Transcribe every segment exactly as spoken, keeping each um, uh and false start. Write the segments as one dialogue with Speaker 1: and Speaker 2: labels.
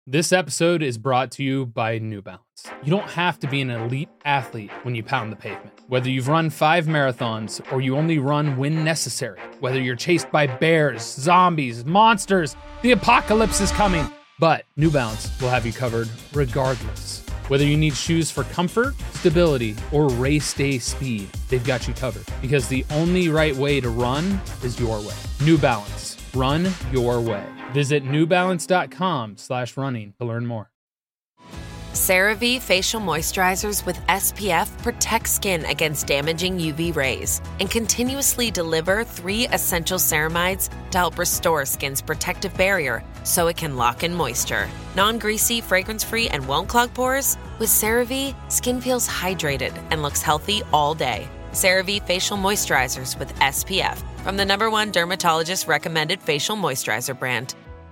Speaker 1: This episode is brought to you by New Balance. You don't have to be an elite athlete when you pound the pavement. Whether you've run five marathons or you only run when necessary, whether you're chased by bears, zombies, monsters, the apocalypse is coming. But New Balance will have you covered regardless. Whether you need shoes for comfort, stability, or race day speed, they've got you covered. Because the only right way to run is your way. New Balance. Run your way. Visit newbalance.com slash running to learn more.
Speaker 2: CeraVe Facial Moisturizers with S P F protect skin against damaging U V rays and continuously deliver three essential ceramides to help restore skin's protective barrier so it can lock in moisture. Non-greasy, fragrance-free, and won't clog pores? With CeraVe, skin feels hydrated and looks healthy all day. CeraVe Facial Moisturizers with S P F from the number one dermatologist recommended facial moisturizer brand.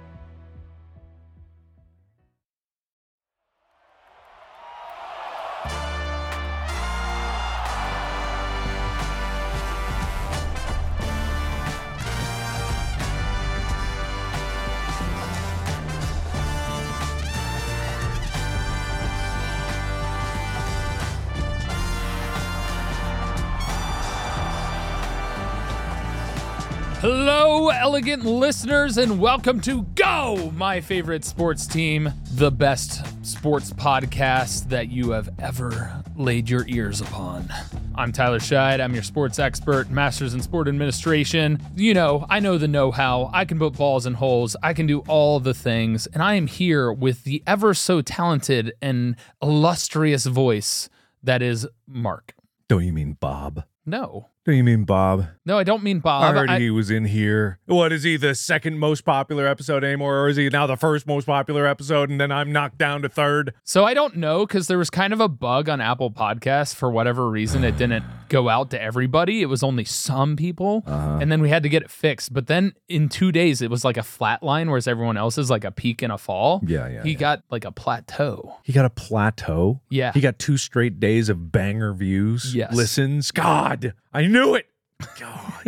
Speaker 1: Hello, elegant listeners, and welcome to Go, my favorite sports team, the best sports podcast that you have ever laid your ears upon. I'm Tyler Scheid. I'm your sports expert, master's in sport administration. You know, I know the know-how. I can put balls in holes. I can do all the things. And I am here with the ever so talented and illustrious voice that is Mark.
Speaker 3: Don't you mean Bob?
Speaker 1: No.
Speaker 3: Don't you mean Bob?
Speaker 1: No, I don't mean Bob.
Speaker 3: I heard
Speaker 1: I,
Speaker 3: he was in here. What, is he the second most popular episode anymore, or is he now the first most popular episode, and then I'm knocked down to third?
Speaker 1: So I don't know, because there was kind of a bug on Apple Podcasts. For whatever reason, it didn't go out to everybody. It was only some people, uh-huh. and then we had to get it fixed. But then in two days, it was like a flat line, whereas everyone else is like a peak and a fall.
Speaker 3: Yeah, yeah.
Speaker 1: He
Speaker 3: yeah.
Speaker 1: got like a plateau.
Speaker 3: He got a plateau?
Speaker 1: Yeah.
Speaker 3: He got two straight days of banger views,
Speaker 1: yes.
Speaker 3: listens. God, I knew it. God,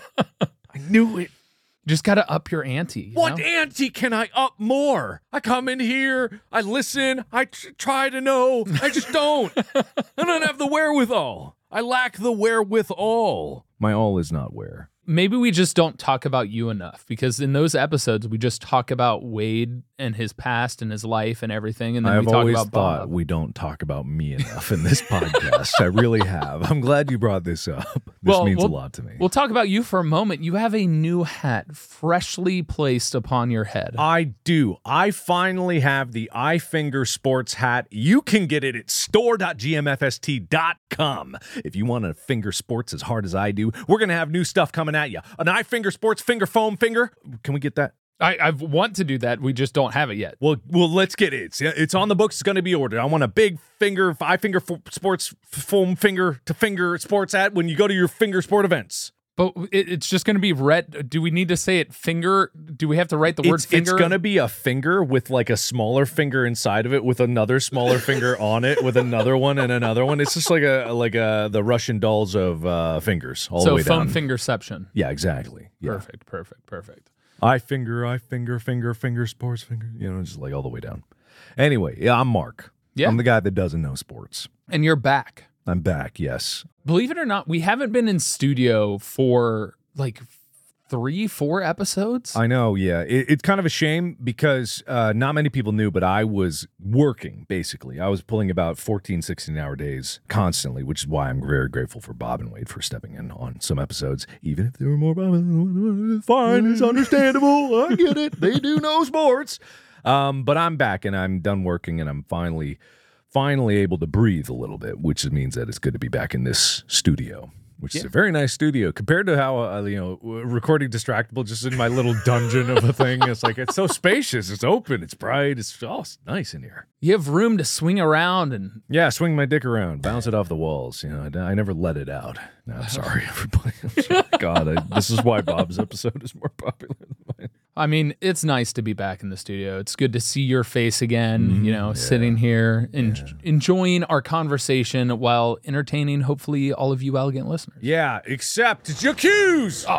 Speaker 3: I knew it.
Speaker 1: Just got to up your ante. You
Speaker 3: what
Speaker 1: know?
Speaker 3: ante can I up more? I come in here, I listen, I tr- try to know. I just don't. I don't have the wherewithal. I lack the wherewithal. My all is not where.
Speaker 1: Maybe we just don't talk about you enough, because in those episodes, we just talk about Wade and his past and his life and everything. And then
Speaker 3: I've
Speaker 1: we talk
Speaker 3: always
Speaker 1: about
Speaker 3: thought
Speaker 1: Bob.
Speaker 3: we don't talk about me enough in this podcast. I really have. I'm glad you brought this up. This
Speaker 1: well,
Speaker 3: means
Speaker 1: we'll,
Speaker 3: a lot to me.
Speaker 1: We'll talk about you for a moment. You have a new hat freshly placed upon your head.
Speaker 3: I do. I finally have the iFinger Sports hat. You can get it at store dot g m f s t dot com. If you want to finger sports as hard as I do, we're going to have new stuff coming at you. An iFinger Sports finger foam finger. Can we get that?
Speaker 1: I, I want to do that. We just don't have it yet.
Speaker 3: Well, well, let's get it. It's, it's on the books. It's going to be ordered. I want a big finger, iFinger f- Sports foam finger to finger sports hat when you go to your finger sport events.
Speaker 1: But it, it's just going to be red. Do we need to say it finger? Do we have to write the word
Speaker 3: it's,
Speaker 1: finger?
Speaker 3: It's going to be a finger with like a smaller finger inside of it with another smaller finger on it with another one and another one. It's just like a like a the Russian dolls of uh, fingers all
Speaker 1: so
Speaker 3: the way
Speaker 1: foam
Speaker 3: down.
Speaker 1: fingerception.
Speaker 3: Yeah, exactly. Yeah.
Speaker 1: Perfect, perfect, perfect.
Speaker 3: I finger, I finger, finger, finger, sports, finger. You know, just like all the way down. Anyway, yeah, I'm Mark.
Speaker 1: Yeah.
Speaker 3: I'm the guy that doesn't know sports.
Speaker 1: And you're back.
Speaker 3: I'm back, yes.
Speaker 1: Believe it or not, we haven't been in studio for like three, four episodes.
Speaker 3: I know, yeah. It, it's kind of a shame because uh, not many people knew, but I was working, basically. I was pulling about fourteen, sixteen-hour days constantly, which is why I'm very grateful for Bob and Wade for stepping in on some episodes. Even if there were more Bob, fine, it's understandable. I get it. They do know sports. Um, but I'm back, and I'm done working, and I'm finally... finally able to breathe a little bit, which means that it's good to be back in this studio, which yeah. is a very nice studio compared to how, uh, you know, recording Distractable just in my little dungeon of a thing. It's like, it's so spacious. It's open. It's bright. It's, oh, it's nice in here.
Speaker 1: You have room to swing around and...
Speaker 3: Yeah, swing my dick around, bounce it off the walls. You know, I, I never let it out. No, I'm sorry, everybody. I'm sorry. God, I, this is why Bob's episode is more popular than mine.
Speaker 1: I mean, it's nice to be back in the studio. It's good to see your face again, mm, you know, yeah. sitting here and yeah. enjoying our conversation while entertaining, hopefully, all of you elegant listeners.
Speaker 3: Yeah, except it's your cues.
Speaker 1: Oh,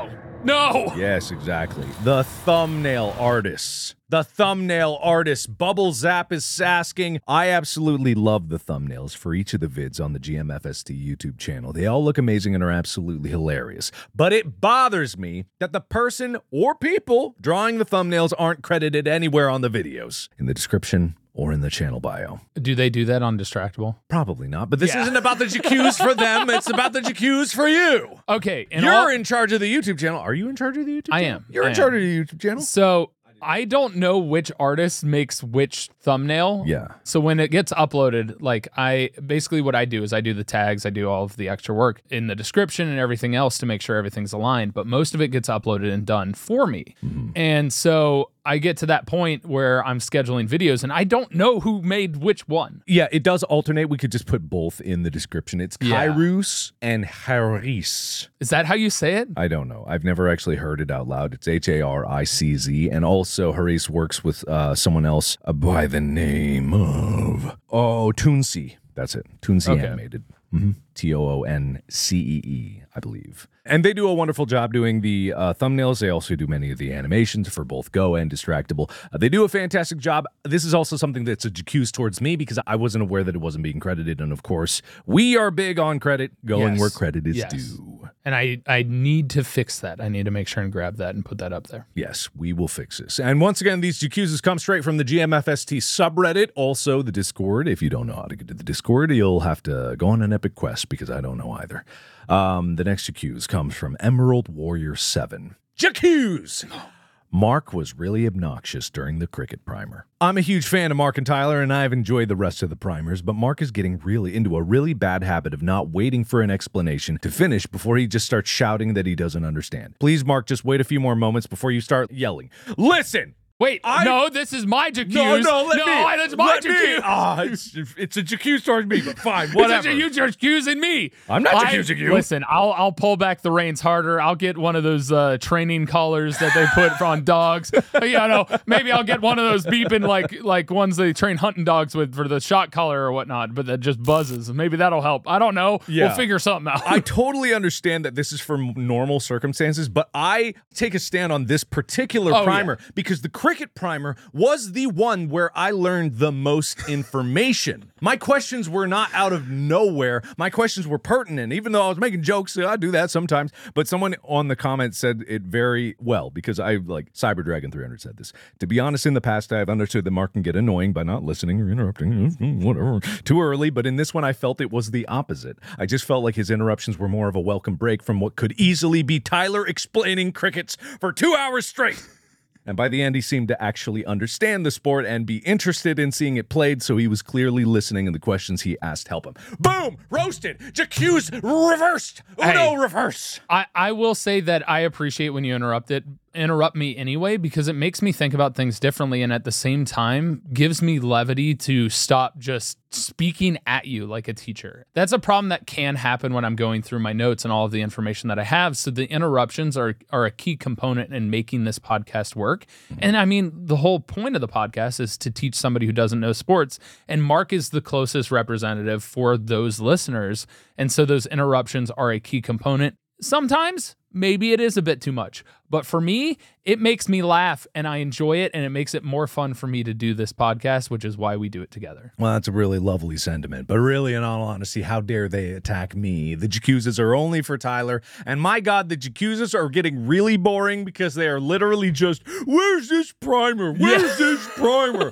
Speaker 1: No.
Speaker 3: Yes, exactly. The thumbnail artists. The thumbnail artists. Bubble Zap is asking. I absolutely love the thumbnails for each of the vids on the G M F S T YouTube channel. They all look amazing and are absolutely hilarious. But it bothers me that the person or people drawing the thumbnails aren't credited anywhere on the videos. In the description or in the channel bio.
Speaker 1: Do they do that on Distractable?
Speaker 3: Probably not, but this
Speaker 1: Yeah.
Speaker 3: isn't about the J Qs for them. It's about the J Qs for you.
Speaker 1: Okay. and
Speaker 3: You're
Speaker 1: all-
Speaker 3: in charge of the YouTube channel. Are you in charge of the YouTube
Speaker 1: I
Speaker 3: channel?
Speaker 1: am.
Speaker 3: You're
Speaker 1: I
Speaker 3: in
Speaker 1: am.
Speaker 3: charge of the YouTube channel?
Speaker 1: So I don't know which artist makes which thumbnail.
Speaker 3: Yeah.
Speaker 1: So when it gets uploaded, like I basically what I do is I do the tags, I do all of the extra work in the description and everything else to make sure everything's aligned, but most of it gets uploaded and done for me.
Speaker 3: Mm-hmm.
Speaker 1: And so I get to that point where I'm scheduling videos and I don't know who made which one.
Speaker 3: Yeah, it does alternate. We could just put both in the description. It's
Speaker 1: Yeah.
Speaker 3: Kairos and Haris.
Speaker 1: Is that how you say it?
Speaker 3: I don't know. I've never actually heard it out loud. It's H A R I C Z. And also, Haris works with uh, someone else uh, by the name of, oh, Toonsy. That's it. Toonsy
Speaker 1: Okay.
Speaker 3: Animated. Mm-hmm. T O O N C E E, I believe. And they do a wonderful job doing the uh, thumbnails. They also do many of the animations for both Go and Distractable. Uh, they do a fantastic job. This is also something that's a accused towards me because I wasn't aware that it wasn't being credited. And of course, we are big on credit, going
Speaker 1: Yes.
Speaker 3: where credit is
Speaker 1: Yes.
Speaker 3: due.
Speaker 1: And I, I need to fix that. I need to make sure and grab that and put that up there.
Speaker 3: Yes, we will fix this. And once again, these Jacuzzas come straight from the G M F S T subreddit, also the Discord. If you don't know how to get to the Discord, you'll have to go on an epic quest because I don't know either. Um, the next Jacuzz comes from Emerald Warrior seven. Jacuzz! Mark was really obnoxious during the cricket primer. I'm a huge fan of Mark and Tyler, and I've enjoyed the rest of the primers, but Mark is getting really into a really bad habit of not waiting for an explanation to finish before he just starts shouting that he doesn't understand. Please, Mark, just wait a few more moments before you start yelling. Listen!
Speaker 1: Wait,
Speaker 3: I-
Speaker 1: no, this is my Jacuzz.
Speaker 3: No, no, let
Speaker 1: no,
Speaker 3: me.
Speaker 1: I- that's my
Speaker 3: Let me.
Speaker 1: Jacuzz.
Speaker 3: Ah, it's, it's a Jacuzz towards me, but fine, whatever.
Speaker 1: It's a, you accusing me.
Speaker 3: I'm not
Speaker 1: I-
Speaker 3: accusing you.
Speaker 1: Listen, I'll I'll pull back the reins harder. I'll get one of those uh, training collars that they put on dogs. You know, maybe I'll get one of those beeping like like ones they train hunting dogs with for the shot collar or whatnot, but that just buzzes. Maybe that'll help. I don't know.
Speaker 3: Yeah.
Speaker 1: We'll figure something out.
Speaker 3: I totally understand that this is for normal circumstances, but I take a stand on this particular
Speaker 1: Oh,
Speaker 3: primer because the cricket primer was the one where I learned the most information. My questions were not out of nowhere. My questions were pertinent, even though I was making jokes. I do that sometimes. But someone on the comment said it very well because I, like, Cyber Dragon three hundred said this. To be honest, in the past, I have understood that Mark can get annoying by not listening or interrupting, whatever, too early. But in this one, I felt it was the opposite. I just felt like his interruptions were more of a welcome break from what could easily be Tyler explaining crickets for two hours straight. And by the end, he seemed to actually understand the sport and be interested in seeing it played, so he was clearly listening, and the questions he asked help him. Boom! Roasted! Jacuzz reversed! Uno
Speaker 1: Hey.
Speaker 3: reverse!
Speaker 1: I, I will say that I appreciate when you interrupt it, interrupt me anyway, because it makes me think about things differently and at the same time gives me levity to stop just speaking at you like a teacher. That's a problem that can happen when I'm going through my notes and all of the information that I have. So the interruptions are, are a key component in making this podcast work. And I mean, the whole point of the podcast is to teach somebody who doesn't know sports. And Mark is the closest representative for those listeners. And so those interruptions are a key component. Sometimes maybe it is a bit too much, but for me, it makes me laugh and I enjoy it, and it makes it more fun for me to do this podcast, which is why we do it together.
Speaker 3: Well, that's a really lovely sentiment, but really, in all honesty, how dare they attack me? The Jacuzzas are only for Tyler, and my God, the Jacuzzas are getting really boring because they are literally just, where's this primer? Where's
Speaker 1: Yeah.
Speaker 3: this primer?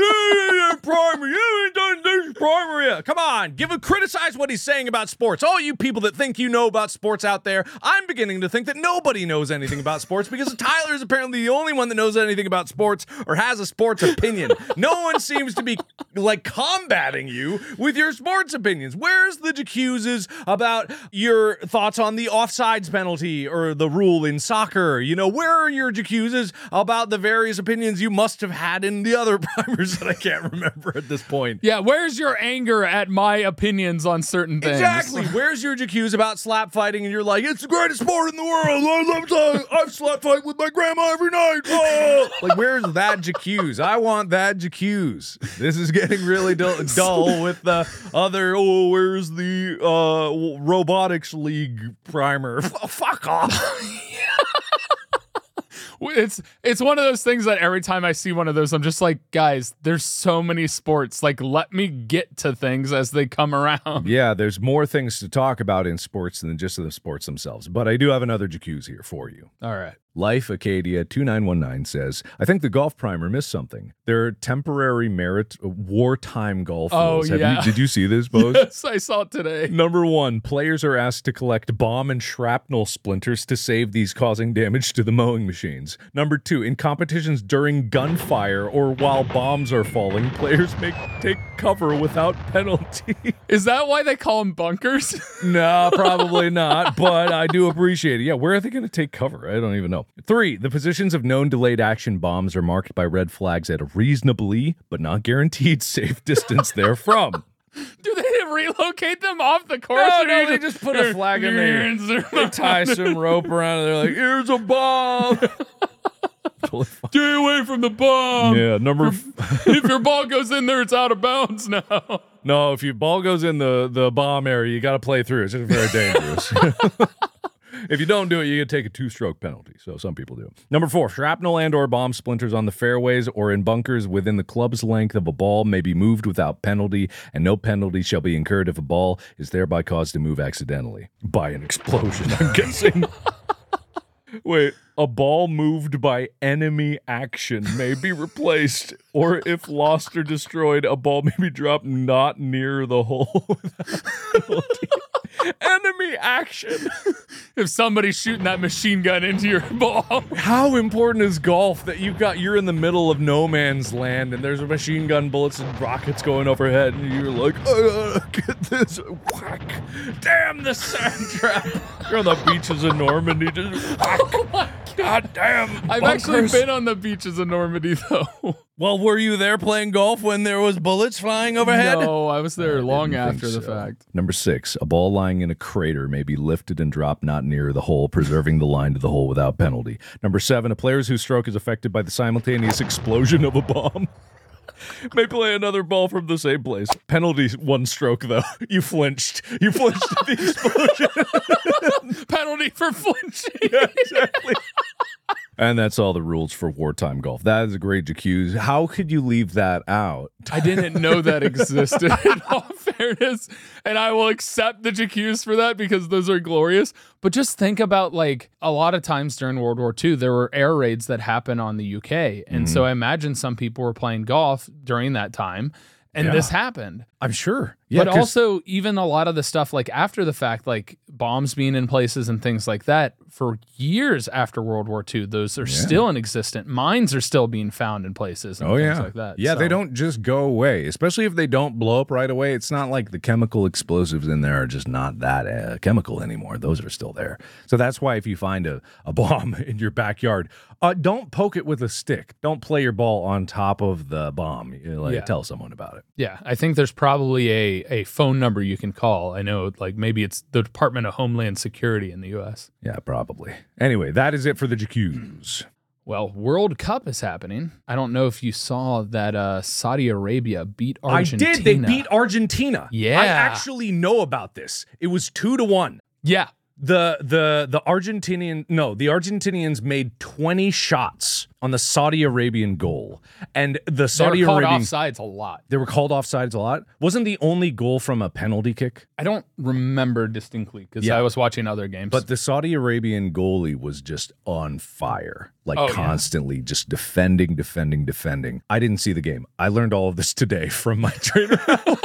Speaker 3: Yeah, primer, you haven't done this primer yet. Come on, give a criticize what he's saying about sports. All you people that think you know about sports out there, I'm beginning to think that nobody knows anything about sports because Tyler is apparently the only one that knows anything about sports or has a sports opinion. No one seems to be like combating you with your sports opinions. Where's the Jacuzzas about your thoughts on the offsides penalty or the rule in soccer? You know, where are your Jacuzzas about the various opinions you must have had in the other primers that I can't remember at this point?
Speaker 1: Yeah, where's your anger at my opinions on certain things?
Speaker 3: Exactly. Where's your Jacuzz about slap fighting and you're like, it's the greatest sport in the world. I love to, I slap fight with my grandma every night. Oh. Like, where's that Jacuzz? I want that Jacuzz. This is getting really dull, dull with the other, oh, where's the uh, robotics league primer? Fuck off.
Speaker 1: It's it's one of those things that every time I see one of those, I'm just like, guys, there's so many sports. Like, let me get to things as they come around.
Speaker 3: Yeah, there's more things to talk about in sports than just the sports themselves. But I do have another Jacuzzi here for you.
Speaker 1: All right.
Speaker 3: Life Acadia two nine one nine says, I think the golf primer missed something. There are temporary merit wartime golf
Speaker 1: Oh,
Speaker 3: rules. Have
Speaker 1: yeah.
Speaker 3: you, did you see this, Bose?
Speaker 1: Yes, I saw it today.
Speaker 3: Number one, players are asked to collect bomb and shrapnel splinters to save these causing damage to the mowing machines. Number two, in competitions during gunfire or while bombs are falling, players may take cover without penalty.
Speaker 1: Is that why they call them bunkers?
Speaker 3: No, probably not, but I do appreciate it. Yeah, where are they going to take cover? I don't even know. Three, the positions of known delayed action bombs are marked by red flags at a reasonably, but not guaranteed, safe distance therefrom.
Speaker 1: Do they relocate them off the course?
Speaker 3: No,
Speaker 1: or
Speaker 3: no,
Speaker 1: do
Speaker 3: they just put a flag in there.
Speaker 1: there.
Speaker 3: They tie some rope around it. They're like, here's a bomb. Totally fine.
Speaker 1: Stay away from the bomb.
Speaker 3: Yeah, number f-
Speaker 1: If your ball goes in there, it's out of bounds now.
Speaker 3: No, if your ball goes in the, the bomb area, you got to play through. It's just very dangerous. If you don't do it, you get to take a two-stroke penalty. So some people do. Number four, shrapnel and or bomb splinters on the fairways or in bunkers within the club's length of a ball may be moved without penalty, and no penalty shall be incurred if a ball is thereby caused to move accidentally. By an explosion, I'm guessing. Wait, a ball moved by enemy action may be replaced, or if lost or destroyed, a ball may be dropped not near the hole. Enemy action.
Speaker 1: If somebody's shooting that machine gun into your ball.
Speaker 3: How important is golf that you've got, you're in the middle of no man's land and there's a machine gun bullets and rockets going overhead and you're like, uh, get this, whack. Damn the sand trap. You're on the beaches of Normandy, just whack.
Speaker 1: Oh my
Speaker 3: God damn.
Speaker 1: I've
Speaker 3: bunkers.
Speaker 1: actually been on the beaches of Normandy, though.
Speaker 3: Well, were you there playing golf when there was bullets flying overhead?
Speaker 1: No, I was there
Speaker 3: I
Speaker 1: long
Speaker 3: didn't
Speaker 1: after
Speaker 3: think
Speaker 1: the
Speaker 3: so.
Speaker 1: fact.
Speaker 3: Number six, a ball lying in a crater may be lifted and dropped not near the hole, preserving the line to the hole without penalty. Number seven, a player whose stroke is affected by the simultaneous explosion of a bomb may play another ball from the same place. Penalty one stroke, though. You flinched. You flinched at the explosion.
Speaker 1: Penalty for flinching.
Speaker 3: Yeah, exactly. And that's all the rules for wartime golf. That is a great Jacuzzi. How could you leave that out?
Speaker 1: I didn't know that existed, in all fairness. And I will accept the Jacuzzi for that because those are glorious. But just think about, like, a lot of times during World War Two, there were air raids that happened on the U K. And
Speaker 3: Mm-hmm.
Speaker 1: so I imagine some people were playing golf during that time. And
Speaker 3: Yeah.
Speaker 1: this happened.
Speaker 3: I'm sure. Yeah,
Speaker 1: but
Speaker 3: 'cause-
Speaker 1: also, even a lot of the stuff like after the fact, like bombs being in places and things like that, for years after World War Two, those are still in existence. Mines are still being found in places and
Speaker 3: Oh,
Speaker 1: things
Speaker 3: yeah.
Speaker 1: like that.
Speaker 3: Yeah, they
Speaker 1: So-
Speaker 3: don't just go away, especially if they don't blow up right away. It's not like the chemical explosives in there are just not that uh, chemical anymore. Those are still there. So that's why if you find a, a bomb in your backyard, uh, don't poke it with a stick. Don't play your ball on top of the bomb. You know, like,
Speaker 1: Yeah.
Speaker 3: tell someone about it.
Speaker 1: Yeah, I think there's probably a, a phone number you can call. I know, like, maybe it's the Department of Homeland Security in the U S.
Speaker 3: Yeah, probably. Anyway, that is it for the Jacuzzi.
Speaker 1: Well, World Cup is happening. I don't know if you saw that uh, Saudi Arabia beat Argentina.
Speaker 3: I did. They beat Argentina.
Speaker 1: Yeah.
Speaker 3: I actually know about this. It was two to one.
Speaker 1: Yeah.
Speaker 3: The the the Argentinian no, the Argentinians made twenty shots on the Saudi Arabian goal. And the
Speaker 1: They
Speaker 3: Saudi
Speaker 1: were called
Speaker 3: Arabian
Speaker 1: offsides a lot.
Speaker 3: they were called offsides a lot. Wasn't the only goal from a penalty kick?
Speaker 1: I don't remember distinctly because
Speaker 3: Yeah.
Speaker 1: I was watching other games.
Speaker 3: But the Saudi Arabian goalie was just on fire, like
Speaker 1: Oh, yeah.
Speaker 3: constantly just defending, defending, defending. I didn't see the game. I learned all of this today from my trainer.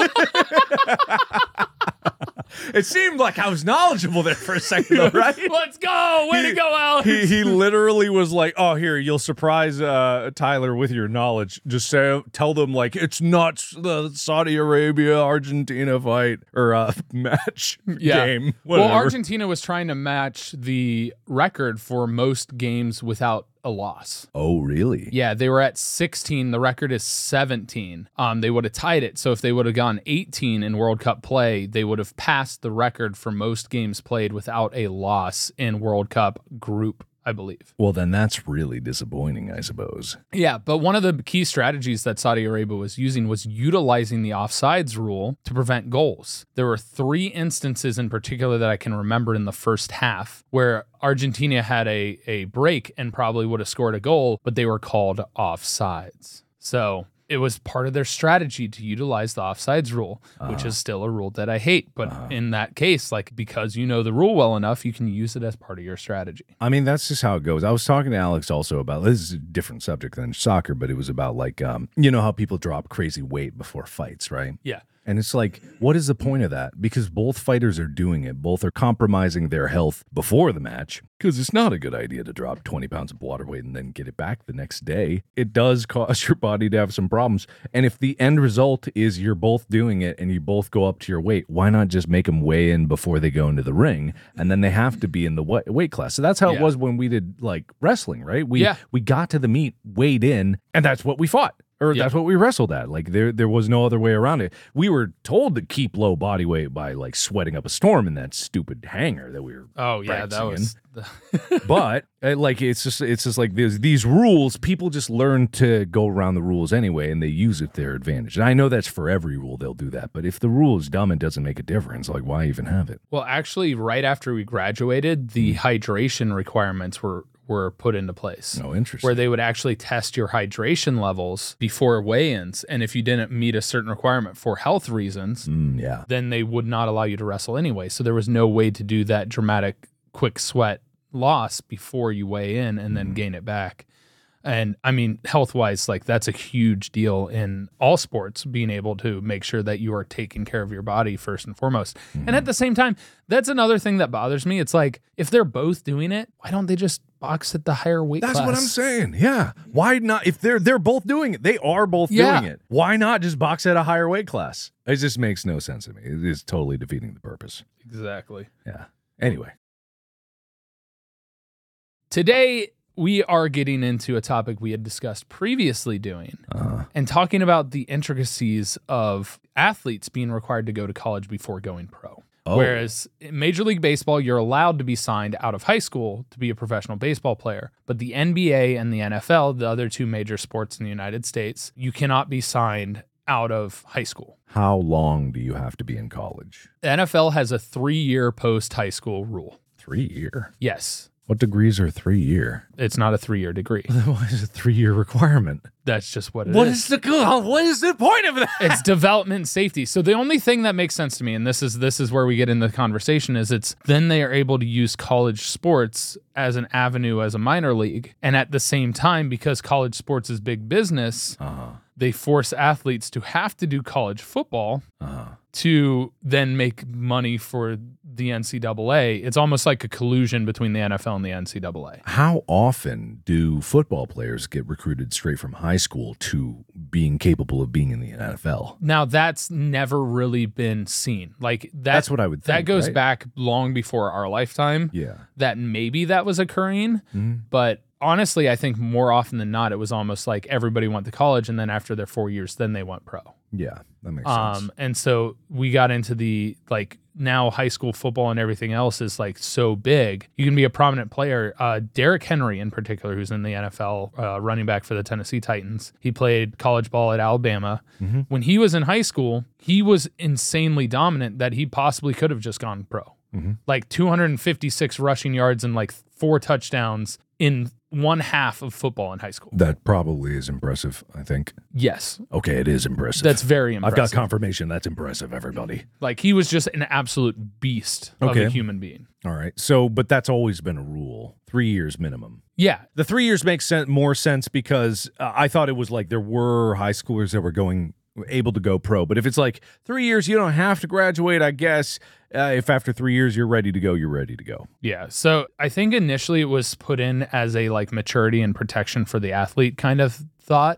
Speaker 3: It seemed like I was knowledgeable there for a second, though, right?
Speaker 1: Let's go! Way
Speaker 3: He-
Speaker 1: to go, Alex!
Speaker 3: He, he literally was like, "Oh, here, you'll surprise uh, Tyler with your knowledge. Just say, tell them like it's not the Saudi Arabia Argentina fight or uh, match game.
Speaker 1: Well,
Speaker 3: Whatever.
Speaker 1: Argentina was trying to match the record for most games without a loss.
Speaker 3: Oh, really?
Speaker 1: Yeah, they were at sixteen. The record is seventeen. Um, they would have tied it. So if they would have gone eighteen in World Cup play, they would have passed the record for most games played without a loss in World Cup group I believe.
Speaker 3: Well, then that's really disappointing, I suppose.
Speaker 1: Yeah, but one of the key strategies that Saudi Arabia was using was utilizing the offsides rule to prevent goals. There were three instances in particular that I can remember in the first half where Argentina had a, a break and probably would have scored a goal, but they were called offsides. So it was part of their strategy to utilize the offsides rule, uh, which is still a rule that I hate. But uh, in that case, like, because you know the rule well enough, you can use it as part of your strategy.
Speaker 3: I mean, that's just how it goes. I was talking to Alex also about, this is a different subject than soccer, but it was about like, um, you know how people drop crazy weight before fights, right?
Speaker 1: Yeah.
Speaker 3: And it's like, what is the point of that? Because both fighters are doing it. Both are compromising their health before the match, because it's not a good idea to drop twenty pounds of water weight and then get it back the next day. It does cause your body to have some problems. And if the end result is you're both doing it and you both go up to your weight, why not just make them weigh in before they go into the ring? And then they have to be in the weight class. So that's how yeah. it was when we did like wrestling, right? We,
Speaker 1: yeah.
Speaker 3: we got to the meet, weighed in, and that's what we fought. Or yep. that's what we wrestled at. Like, there there was no other way around it. We were told to keep low body weight by, like, sweating up a storm in that stupid hangar that we were
Speaker 1: Oh, yeah, that was... The...
Speaker 3: But, like, it's just it's just like these, these rules, people just learn to go around the rules anyway, and they use it to their advantage. And I know that's for every rule they'll do that. But if the rule is dumb and doesn't make a difference, like, why even have it?
Speaker 1: Well, actually, right after we graduated, the mm. hydration requirements were... were put into place.
Speaker 3: Oh, interesting.
Speaker 1: Where they would actually test your hydration levels before weigh-ins, and if you didn't meet a certain requirement for health reasons,
Speaker 3: mm, yeah.
Speaker 1: then they would not allow you to wrestle anyway. So there was no way to do that dramatic quick sweat loss before you weigh in and then mm. gain it back. And I mean, health-wise, like, that's a huge deal in all sports, being able to make sure that you are taking care of your body first and foremost. Mm-hmm. And at the same time, that's another thing that bothers me. It's like, if they're both doing it, why don't they just box at the higher weight
Speaker 3: that's
Speaker 1: class?
Speaker 3: That's what I'm saying. Yeah. Why not? If they're they're both doing it, they are both
Speaker 1: yeah.
Speaker 3: doing it. Why not just box at a higher weight class? It just makes no sense to me. It is totally defeating the purpose.
Speaker 1: Exactly.
Speaker 3: Yeah. Anyway.
Speaker 1: Today, we are getting into a topic we had discussed previously doing
Speaker 3: uh,
Speaker 1: and talking about the intricacies of athletes being required to go to college before going pro.
Speaker 3: Oh.
Speaker 1: Whereas in Major League Baseball, you're allowed to be signed out of high school to be a professional baseball player. But the N B A and the N F L, the other two major sports in the United States, you cannot be signed out of high school.
Speaker 3: How long do you have to be in college?
Speaker 1: The N F L has a three-year post-high school rule.
Speaker 3: Three-year?
Speaker 1: Yes.
Speaker 3: What degrees are three-year?
Speaker 1: It's not a three-year degree.
Speaker 3: Why is it a three-year requirement?
Speaker 1: That's just what it
Speaker 3: what
Speaker 1: is.
Speaker 3: is the what is the point of that?
Speaker 1: It's development and safety. So the only thing that makes sense to me, and this is this is where we get in the conversation, is it's then they are able to use college sports as an avenue as a minor league. And at the same time, because college sports is big business,
Speaker 3: uh-huh.
Speaker 1: they force athletes to have to do college football
Speaker 3: uh-huh.
Speaker 1: to then make money for the N C double A. It's almost like a collusion between the N F L and the N C double A.
Speaker 3: How often do football players get recruited straight from high school to being capable of being in the N F L?
Speaker 1: Now, that's never really been seen. Like that,
Speaker 3: That's what I would think.
Speaker 1: That goes
Speaker 3: right?
Speaker 1: back long before our lifetime.
Speaker 3: Yeah.
Speaker 1: That maybe that was occurring,
Speaker 3: mm-hmm.
Speaker 1: but honestly, I think more often than not, it was almost like everybody went to college, and then after their four years, then they went pro.
Speaker 3: Yeah, that makes
Speaker 1: Um,
Speaker 3: sense.
Speaker 1: and so we got into the, like, now high school football and everything else is like so big. You can be a prominent player. Uh, Derrick Henry in particular, who's in the N F L, uh, running back for the Tennessee Titans. He played college ball at Alabama.
Speaker 3: Mm-hmm.
Speaker 1: When he was in high school, he was insanely dominant that he possibly could have just gone pro.
Speaker 3: Mm-hmm.
Speaker 1: Like two hundred fifty-six rushing yards and like four touchdowns in one half of football in high school.
Speaker 3: That probably is impressive, I think.
Speaker 1: Yes.
Speaker 3: Okay, it is impressive.
Speaker 1: That's very impressive.
Speaker 3: I've got confirmation that's impressive, everybody.
Speaker 1: Like, he was just an absolute beast
Speaker 3: okay.
Speaker 1: of a human being.
Speaker 3: All right. So, but that's always been a rule. Three years minimum.
Speaker 1: Yeah.
Speaker 3: The three years makes sen- more sense because uh, I thought it was like there were high schoolers that were going able to go pro. But if it's like three years, you don't have to graduate, I guess. Uh, if after three years you're ready to go, you're ready to go.
Speaker 1: Yeah. So I think initially it was put in as a like maturity and protection for the athlete kind of thought.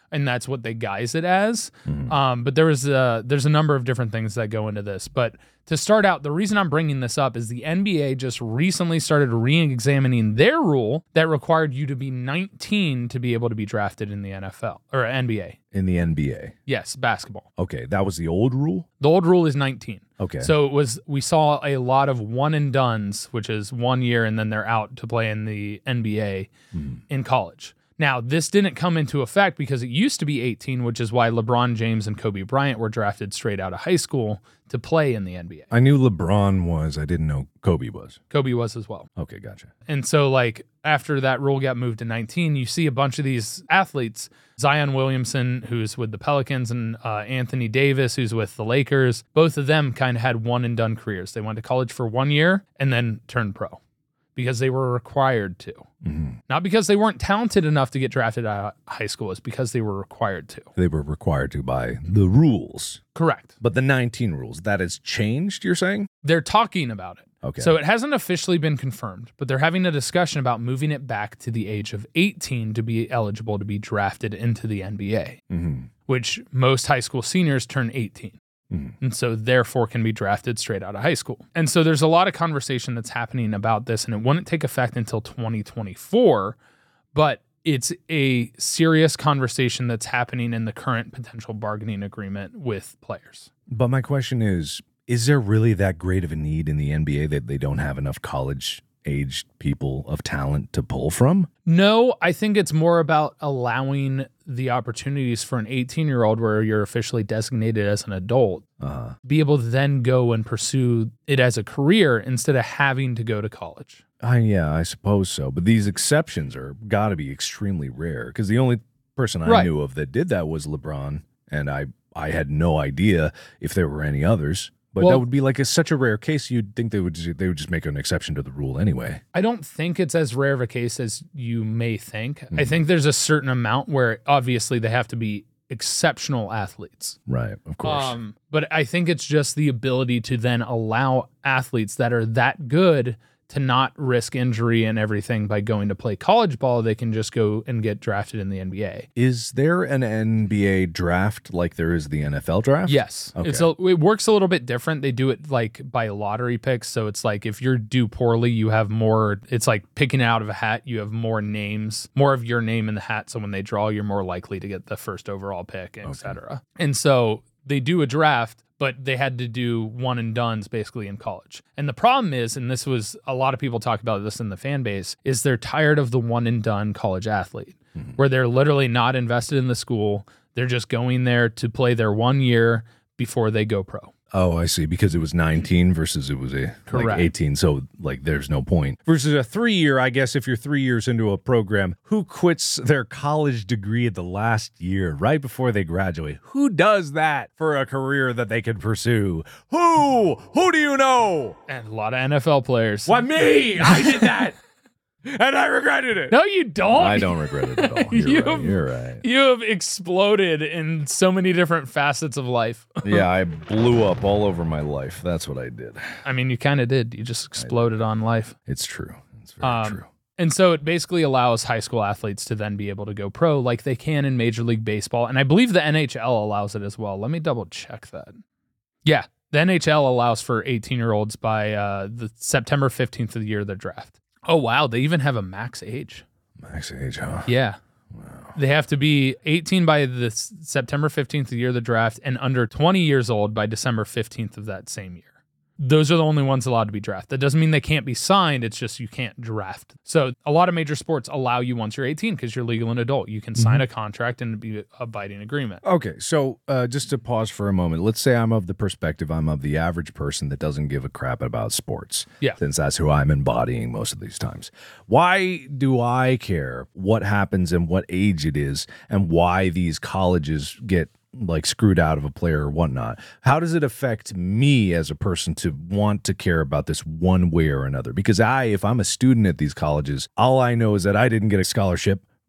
Speaker 1: and that's what they guise it as.
Speaker 3: Mm-hmm.
Speaker 1: Um, but there was a, there's a number of different things that go into this. But to start out, the reason I'm bringing this up is the N B A just recently started re-examining their rule that required you to be nineteen to be able to be drafted in the N F L or N B A.
Speaker 3: In the N B A.
Speaker 1: Yes, basketball.
Speaker 3: Okay, that was the old rule?
Speaker 1: The old rule is nineteen.
Speaker 3: Okay.
Speaker 1: So it was, we saw a lot of one and dones, which is one year and then they're out to play in the N B A
Speaker 3: mm-hmm.
Speaker 1: in college. Now, this didn't come into effect because it used to be eighteen, which is why LeBron James and Kobe Bryant were drafted straight out of high school to play in the N B A.
Speaker 3: I knew LeBron was. I didn't know Kobe was.
Speaker 1: Kobe was as well.
Speaker 3: Okay, gotcha.
Speaker 1: And so, like, after that rule got moved to nineteen, you see a bunch of these athletes, Zion Williamson, who's with the Pelicans, and uh, Anthony Davis, who's with the Lakers. Both of them kind of had one and done careers. They went to college for one year and then turned pro because they were required to.
Speaker 3: Mm-hmm.
Speaker 1: Not because they weren't talented enough to get drafted out of high school. It's because they were required to.
Speaker 3: They were required to by the rules.
Speaker 1: Correct.
Speaker 3: But the nineteen rules, that has changed, you're saying?
Speaker 1: They're talking about it.
Speaker 3: Okay.
Speaker 1: So it hasn't officially been confirmed, but they're having a discussion about moving it back to the age of eighteen to be eligible to be drafted into the N B A,
Speaker 3: mm-hmm.
Speaker 1: which most high school seniors turn eighteen.
Speaker 3: Mm-hmm.
Speaker 1: And so therefore can be drafted straight out of high school. And so there's a lot of conversation that's happening about this, and it wouldn't take effect until twenty twenty-four, but it's a serious conversation that's happening in the current potential bargaining agreement with players.
Speaker 3: But my question is, is there really that great of a need in the N B A that they don't have enough college-aged people of talent to pull from?
Speaker 1: No, I think it's more about allowing the opportunities for an eighteen-year-old where you're officially designated as an adult,
Speaker 3: Uh-huh.
Speaker 1: be able to then go and pursue it as a career instead of having to go to college.
Speaker 3: Uh, yeah, I suppose so. But these exceptions are got to be extremely rare because the only person I
Speaker 1: Right.
Speaker 3: knew of that did that was LeBron, and I I had no idea if there were any others. But
Speaker 1: Well-
Speaker 3: that would be like a, such a rare case. You'd think they would just, they would just make an exception to the rule anyway.
Speaker 1: I don't think it's as rare of a case as you may think. I
Speaker 3: Mhm.
Speaker 1: think there's a certain amount where obviously they have to be exceptional athletes.
Speaker 3: Right, of course.
Speaker 1: Um, but I think it's just the ability to then allow athletes that are that good to not risk injury and everything by going to play college ball. They can just go and get drafted in the N B A.
Speaker 3: Is there an N B A draft like there is the N F L draft?
Speaker 1: Yes.
Speaker 3: Okay.
Speaker 1: It's a, it works a little bit different. They do it like by lottery picks. So it's like if you do poorly, you have more, it's like picking out of a hat. You have more names, more of your name in the hat. So when they draw, you're more likely to get the first overall pick, et cetera. And so they do a draft, but they had to do one and dones basically in college. And the problem is, and this was a lot of people talk about this in the fan base, is they're tired of the one and done college athlete
Speaker 3: Mm-hmm.
Speaker 1: where they're literally not invested in the school. They're just going there to play their one year before they go pro.
Speaker 3: Oh, I see. Because it was nineteen versus it was a like
Speaker 1: Correct.
Speaker 3: eighteen. So like there's no point. Versus a three year, I guess if you're three years into a program, who quits their college degree at the last year, right before they graduate? Who does that for a career that they could pursue? Who? Who do you know?
Speaker 1: And a lot of N F L players.
Speaker 3: Why me? I did that. And I regretted it.
Speaker 1: No, you don't.
Speaker 3: I don't regret it at all. You're
Speaker 1: You-
Speaker 3: right. You're right.
Speaker 1: You have exploded in so many different facets of life.
Speaker 3: Yeah, I blew up all over my life. That's what I did.
Speaker 1: I mean, you kind of did. You just exploded on life.
Speaker 3: It's true. It's very
Speaker 1: Um,
Speaker 3: true.
Speaker 1: And so it basically allows high school athletes to then be able to go pro like they can in Major League Baseball. And I believe the N H L allows it as well. Let me double check that. Yeah, the N H L allows for eighteen-year-olds by uh, the September fifteenth of the year of their draft. Oh, wow. They even have a max age.
Speaker 3: Max age, huh?
Speaker 1: Yeah.
Speaker 3: Wow.
Speaker 1: They have to be eighteen by the s- September fifteenth of the year of the draft and under twenty years old by December fifteenth of that same year. Those are the only ones allowed to be drafted. That doesn't mean they can't be signed. It's just you can't draft. So a lot of major sports allow you once you're eighteen because you're legal and adult. You can sign a contract and be a binding agreement.
Speaker 3: Okay, so uh, just to pause for a moment, let's say I'm of the perspective I'm of the average person that doesn't give a crap about sports.
Speaker 1: Yeah.
Speaker 3: Since that's who I'm embodying most of these times. Why do I care what happens and what age it is and why these colleges get like screwed out of a player or whatnot? How does it affect me as a person to want to care about this one way or another? Because I, if I'm a student at these colleges, all I know is that I didn't get a scholarship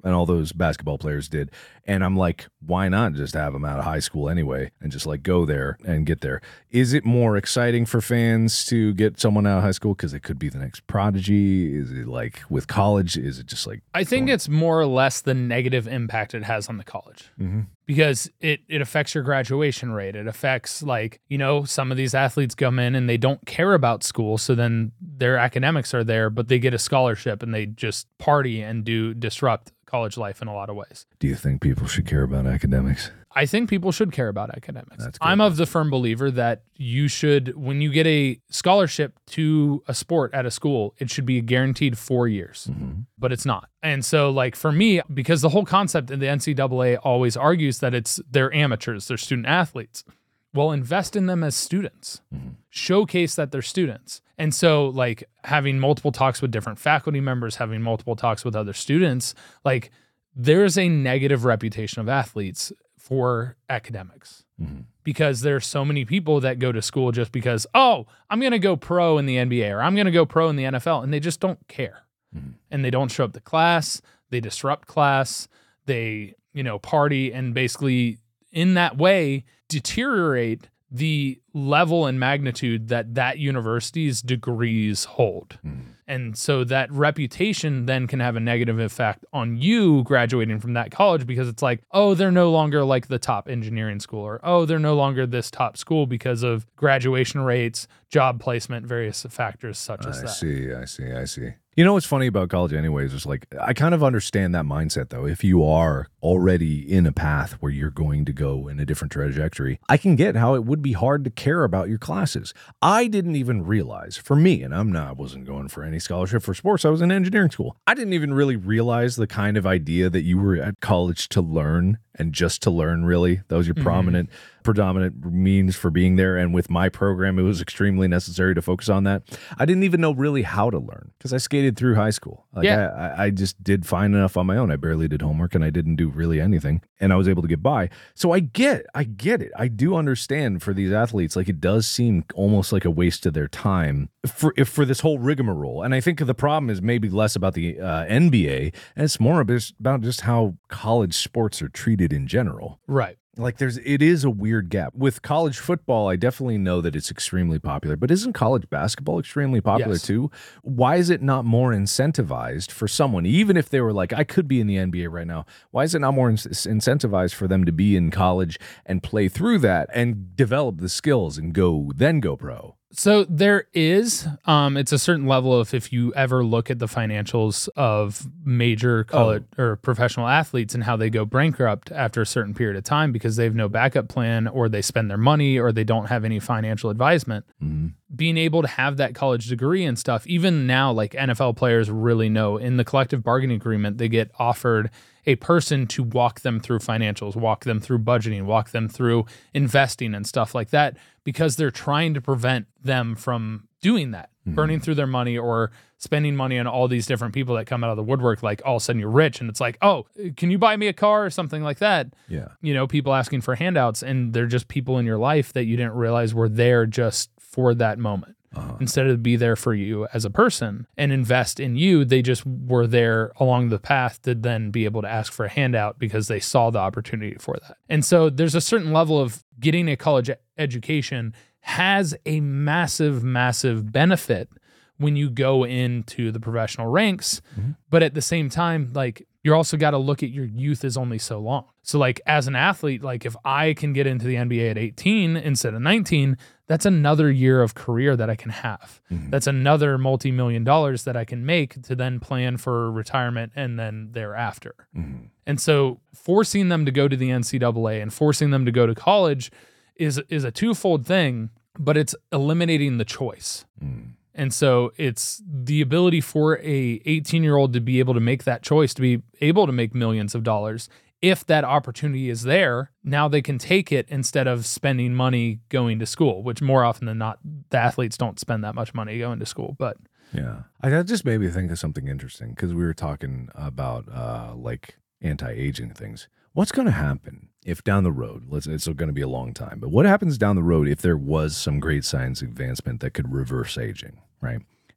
Speaker 3: and all those basketball players did. And I'm like, why not just have them out of high school anyway and just like go there and get there? Is it more exciting for fans to get someone out of high school because it could be the next prodigy? Is it like with college? Is it just like
Speaker 1: I think
Speaker 3: going-
Speaker 1: it's more or less the negative impact it has on the college.
Speaker 3: Mm-hmm.
Speaker 1: Because it, it affects your graduation rate. It affects, like, you know, some of these athletes come in and they don't care about school. So then their academics are there, but they get a scholarship and they just party and do disrupt college life in a lot of ways.
Speaker 3: Do you think people should care about academics?
Speaker 1: I think people should care about academics.
Speaker 3: That's good.
Speaker 1: I'm of the firm believer that you should, when you get a scholarship to a sport at a school, it should be guaranteed four years,
Speaker 3: Mm-hmm.
Speaker 1: but it's not. And so, like, for me, because the whole concept in the N C double A always argues that it's they're amateurs, they're student athletes. Well, invest in them as students.
Speaker 3: Mm-hmm.
Speaker 1: Showcase that they're students. And so, like, having multiple talks with different faculty members, having multiple talks with other students, like, there's a negative reputation of athletes for academics.
Speaker 3: Mm-hmm.
Speaker 1: Because there's so many people that go to school just because, oh, I'm going to go pro in the N B A or I'm going to go pro in the N F L, and they just don't care.
Speaker 3: Mm-hmm.
Speaker 1: And they don't show up to class, they disrupt class, they, you know, party, and basically in that way deteriorate the level and magnitude that that university's degrees hold.
Speaker 3: Mm-hmm.
Speaker 1: And so that reputation then can have a negative effect on you graduating from that college, because it's like, oh, they're no longer like the top engineering school, or, oh, they're no longer this top school because of graduation rates, job placement, various factors such as
Speaker 3: I
Speaker 1: that.
Speaker 3: see, I see, I see. You know what's funny about college anyways is like, I kind of understand that mindset though. If you are already in a path where you're going to go in a different trajectory, I can get how it would be hard to care about your classes. I didn't even realize, for me, and I'm not, I wasn't going for any scholarship for sports, I was in engineering school. I didn't even really realize the kind of idea that you were at college to learn, and just to learn, really. That was your mm-hmm. prominent, predominant means for being there. And with my program, it was extremely necessary to focus on that. I didn't even know really how to learn because I skated through high school. Like
Speaker 1: yeah.
Speaker 3: I, I just did fine enough on my own. I barely did homework and I didn't do really anything. And I was able to get by. So I get, I get it. I do understand for these athletes, like it does seem almost like a waste of their time for if for this whole rigmarole. And I think the problem is maybe less about the uh, N B A, and it's more about just how college sports are treated in general.
Speaker 1: Right.
Speaker 3: Like there's, it is a weird gap. With college football, I definitely know that it's extremely popular, but isn't college basketball extremely popular
Speaker 1: yes.
Speaker 3: too? Why is it not more incentivized for someone, even if they were like, I could be in the N B A right now, why is it not more in- incentivized for them to be in college and play through that and develop the skills and go, then go pro?
Speaker 1: So there is, um, it's a certain level of, if you ever look at the financials of major college oh. or professional athletes and how they go bankrupt after a certain period of time because they have no backup plan, or they spend their money, or they don't have any financial advisement. Mm-hmm. Being able to have that college degree and stuff, even now, like N F L players really know in the collective bargaining agreement, they get offered a person to walk them through financials, walk them through budgeting, walk them through investing and stuff like that, because they're trying to prevent them from doing that, mm-hmm. burning through their money or spending money on all these different people that come out of the woodwork. Like all of a sudden you're rich and it's like, oh, can you buy me a car or something like that?
Speaker 3: Yeah.
Speaker 1: You know, people asking for handouts, and they're just people in your life that you didn't realize were there just for that moment. Uh-huh. Instead of be there for you as a person and invest in you, they just were there along the path to then be able to ask for a handout because they saw the opportunity for that. And so there's a certain level of getting a college education has a massive, massive benefit when you go into the professional ranks. Mm-hmm. But at the same time, like, you're also got to look at your youth is only so long. So like as an athlete, like if I can get into the N B A at eighteen instead of nineteen, that's another year of career that I can have. Mm-hmm. That's another multi-million dollars that I can make to then plan for retirement and then thereafter. Mm-hmm. And so forcing them to go to the N C double A and forcing them to go to college is is a twofold thing, but it's eliminating the choice. Mm. And so it's the ability for a eighteen-year-old to be able to make that choice, to be able to make millions of dollars. If that opportunity is there, now they can take it instead of spending money going to school, which more often than not, the athletes don't spend that much money going to school. But
Speaker 3: yeah, I that just made me think of something interesting because we were talking about uh, like anti-aging things. What's going to happen if down the road, let's, it's going to be a long time, but what happens down the road if there was some great science advancement that could reverse aging, right?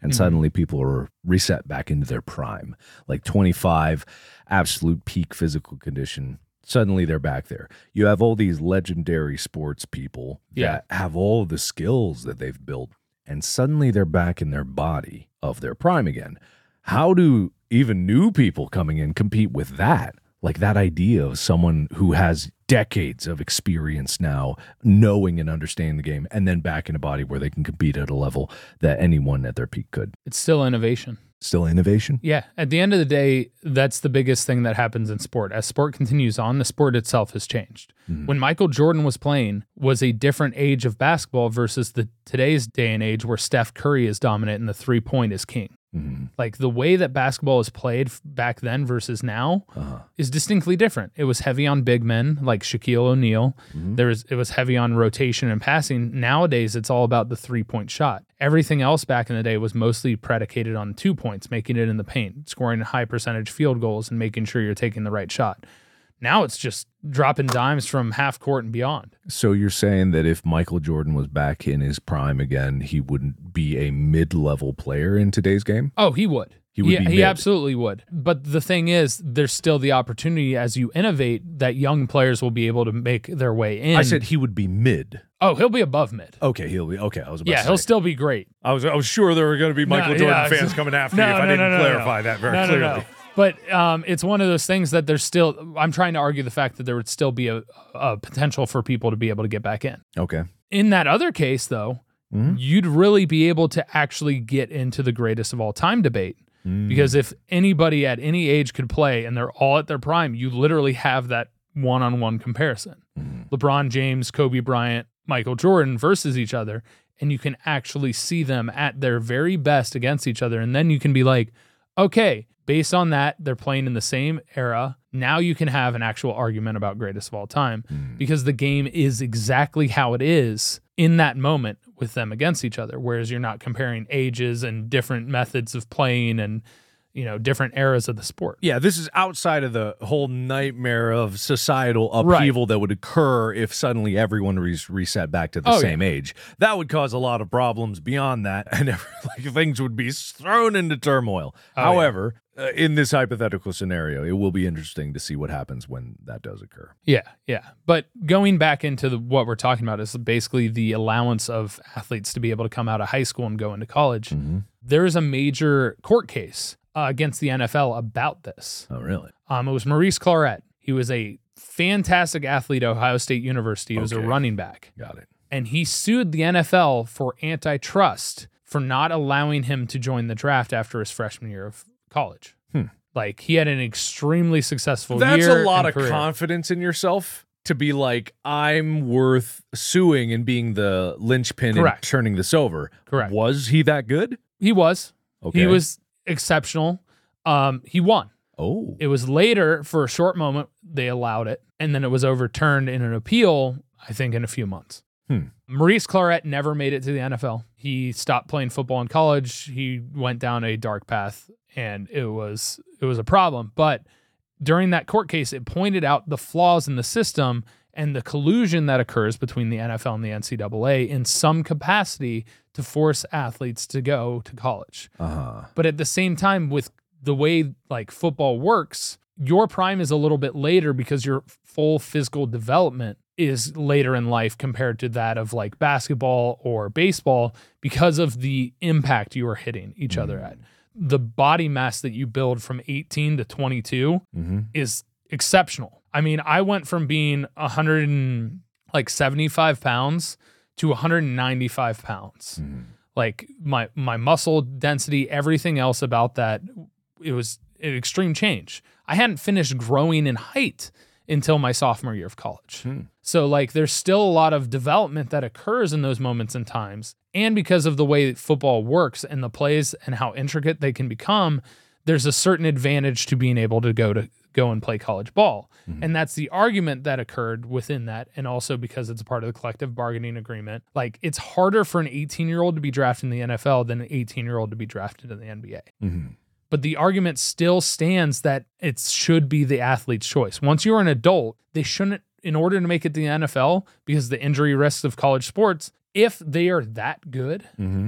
Speaker 3: and
Speaker 1: Mhm.
Speaker 3: suddenly people are reset back into their prime, like twenty-five, absolute peak physical condition. Suddenly they're back there. You have all these legendary sports people
Speaker 1: Yeah.
Speaker 3: that have all of the skills that they've built, and suddenly they're back in their body of their prime again. How do even new people coming in compete with that? Like that idea of someone who has decades of experience now knowing and understanding the game, and then back in a body where they can compete at a level that anyone at their peak could.
Speaker 1: It's still innovation.
Speaker 3: Still innovation?
Speaker 1: Yeah. At the end of the day, that's the biggest thing that happens in sport. As sport continues on, the sport itself has changed.
Speaker 3: Mhm.
Speaker 1: When Michael Jordan was playing, was a different age of basketball versus the today's day and age where Steph Curry is dominant and the three point is king.
Speaker 3: Mm-hmm.
Speaker 1: Like the way that basketball is played f- back then versus now
Speaker 3: Uh-huh.
Speaker 1: is distinctly different. It was heavy on big men like Shaquille O'Neal.
Speaker 3: Mhm.
Speaker 1: There was it was heavy on rotation and passing. Nowadays, it's all about the three-point shot. Everything else back in the day was mostly predicated on two points, making it in the paint, scoring high percentage field goals, and making sure you're taking the right shot. Now it's just dropping dimes from half court and beyond.
Speaker 3: So you're saying that if Michael Jordan was back in his prime again, he wouldn't be a mid-level player in today's game?
Speaker 1: Oh, he would.
Speaker 3: He would
Speaker 1: he,
Speaker 3: be
Speaker 1: he
Speaker 3: mid.
Speaker 1: absolutely would. But the thing is, there's still the opportunity as you innovate that young players will be able to make their way in.
Speaker 3: I said he would be mid.
Speaker 1: oh, he'll be above mid.
Speaker 3: Okay, he'll be okay. I was about
Speaker 1: Yeah,
Speaker 3: to
Speaker 1: he'll
Speaker 3: say.
Speaker 1: still be great.
Speaker 3: I was I was sure there were going to be Michael
Speaker 1: No,
Speaker 3: Jordan
Speaker 1: yeah,
Speaker 3: fans
Speaker 1: it's-
Speaker 3: coming after
Speaker 1: no,
Speaker 3: you if I
Speaker 1: no,
Speaker 3: didn't
Speaker 1: no, no,
Speaker 3: clarify
Speaker 1: no.
Speaker 3: that very
Speaker 1: No, no,
Speaker 3: clearly.
Speaker 1: no. But um, it's one of those things that there's still, I'm trying to argue the fact that there would still be a, a potential for people to be able to get back in.
Speaker 3: Okay.
Speaker 1: In that other case, though,
Speaker 3: Mhm.
Speaker 1: you'd really be able to actually get into the greatest of all time debate.
Speaker 3: Mm.
Speaker 1: Because if anybody at any age could play and they're all at their prime, you literally have that one-on-one comparison.
Speaker 3: Mm.
Speaker 1: LeBron James, Kobe Bryant, Michael Jordan versus each other, and you can actually see them at their very best against each other. And then you can be like, okay, based on that, they're playing in the same era. Now you can have an actual argument about greatest of all time
Speaker 3: Mm.
Speaker 1: because the game is exactly how it is in that moment with them against each other. Whereas you're not comparing ages and different methods of playing and, you know, different eras of the sport.
Speaker 3: Yeah, this is outside of the whole nightmare of societal upheaval that would occur if suddenly everyone was reset back to the
Speaker 1: Oh,
Speaker 3: same age. That would cause a lot of problems beyond that, and like, things would be thrown into turmoil.
Speaker 1: Oh, yeah.
Speaker 3: However, uh, in this hypothetical scenario, it will be interesting to see what happens when that does occur.
Speaker 1: Yeah, yeah. But going back into the, what we're talking about is basically the allowance of athletes to be able to come out of high school and go into college.
Speaker 3: Mm-hmm.
Speaker 1: There is a major court case uh, against the N F L about this.
Speaker 3: Oh, really?
Speaker 1: Um, it was Maurice Clarett. He was a fantastic athlete at Ohio State University. He was a
Speaker 3: Okay.
Speaker 1: running back.
Speaker 3: Got it.
Speaker 1: And he sued the N F L for antitrust for not allowing him to join the draft after his freshman year of college.
Speaker 3: Hmm.
Speaker 1: Like, he had an extremely successful
Speaker 3: That's
Speaker 1: year
Speaker 3: a lot
Speaker 1: and
Speaker 3: of
Speaker 1: career.
Speaker 3: confidence in yourself to be like, I'm worth suing and being the linchpin
Speaker 1: Correct.
Speaker 3: and turning this over.
Speaker 1: Correct.
Speaker 3: Was he that good?
Speaker 1: He was.
Speaker 3: Okay.
Speaker 1: He was exceptional. Um, he won.
Speaker 3: Oh.
Speaker 1: It was later, for a short moment, they allowed it, and then it was overturned in an appeal, I think, in a few months.
Speaker 3: Hmm.
Speaker 1: Maurice Clarett never made it to the N F L. He stopped playing football in college. He went down a dark path, and it was it was a problem. But during that court case, it pointed out the flaws in the system and the collusion that occurs between the N F L and the N C double A in some capacity to force athletes to go to college.
Speaker 3: Uh-huh.
Speaker 1: But at the same time, with the way like football works, your prime is a little bit later because your full physical development is later in life compared to that of like basketball or baseball because of the impact you are hitting each other at. The body mass that you build from eighteen to twenty-two
Speaker 3: Mm-hmm.
Speaker 1: is exceptional. I mean, I went from being one hundred and like seventy-five pounds to one hundred ninety-five pounds.
Speaker 3: Mm-hmm.
Speaker 1: Like my my muscle density, everything else about that, it was an extreme change. I hadn't finished growing in height until my sophomore year of college.
Speaker 3: Hmm.
Speaker 1: So like there's still a lot of development that occurs in those moments and times. And because of the way football works and the plays and how intricate they can become, there's a certain advantage to being able to go to go and play college ball.
Speaker 3: Mm-hmm.
Speaker 1: And that's the argument that occurred within that. And also because it's a part of the collective bargaining agreement. Like it's harder for an eighteen-year-old to be drafted in the N F L than an eighteen-year-old to be drafted in the N B A.
Speaker 3: Mm-hmm.
Speaker 1: But the argument still stands that it should be the athlete's choice. Once you're an adult, they shouldn't, in order to make it to the N F L, because the injury risks of college sports, if they are that good,
Speaker 3: Mm-hmm.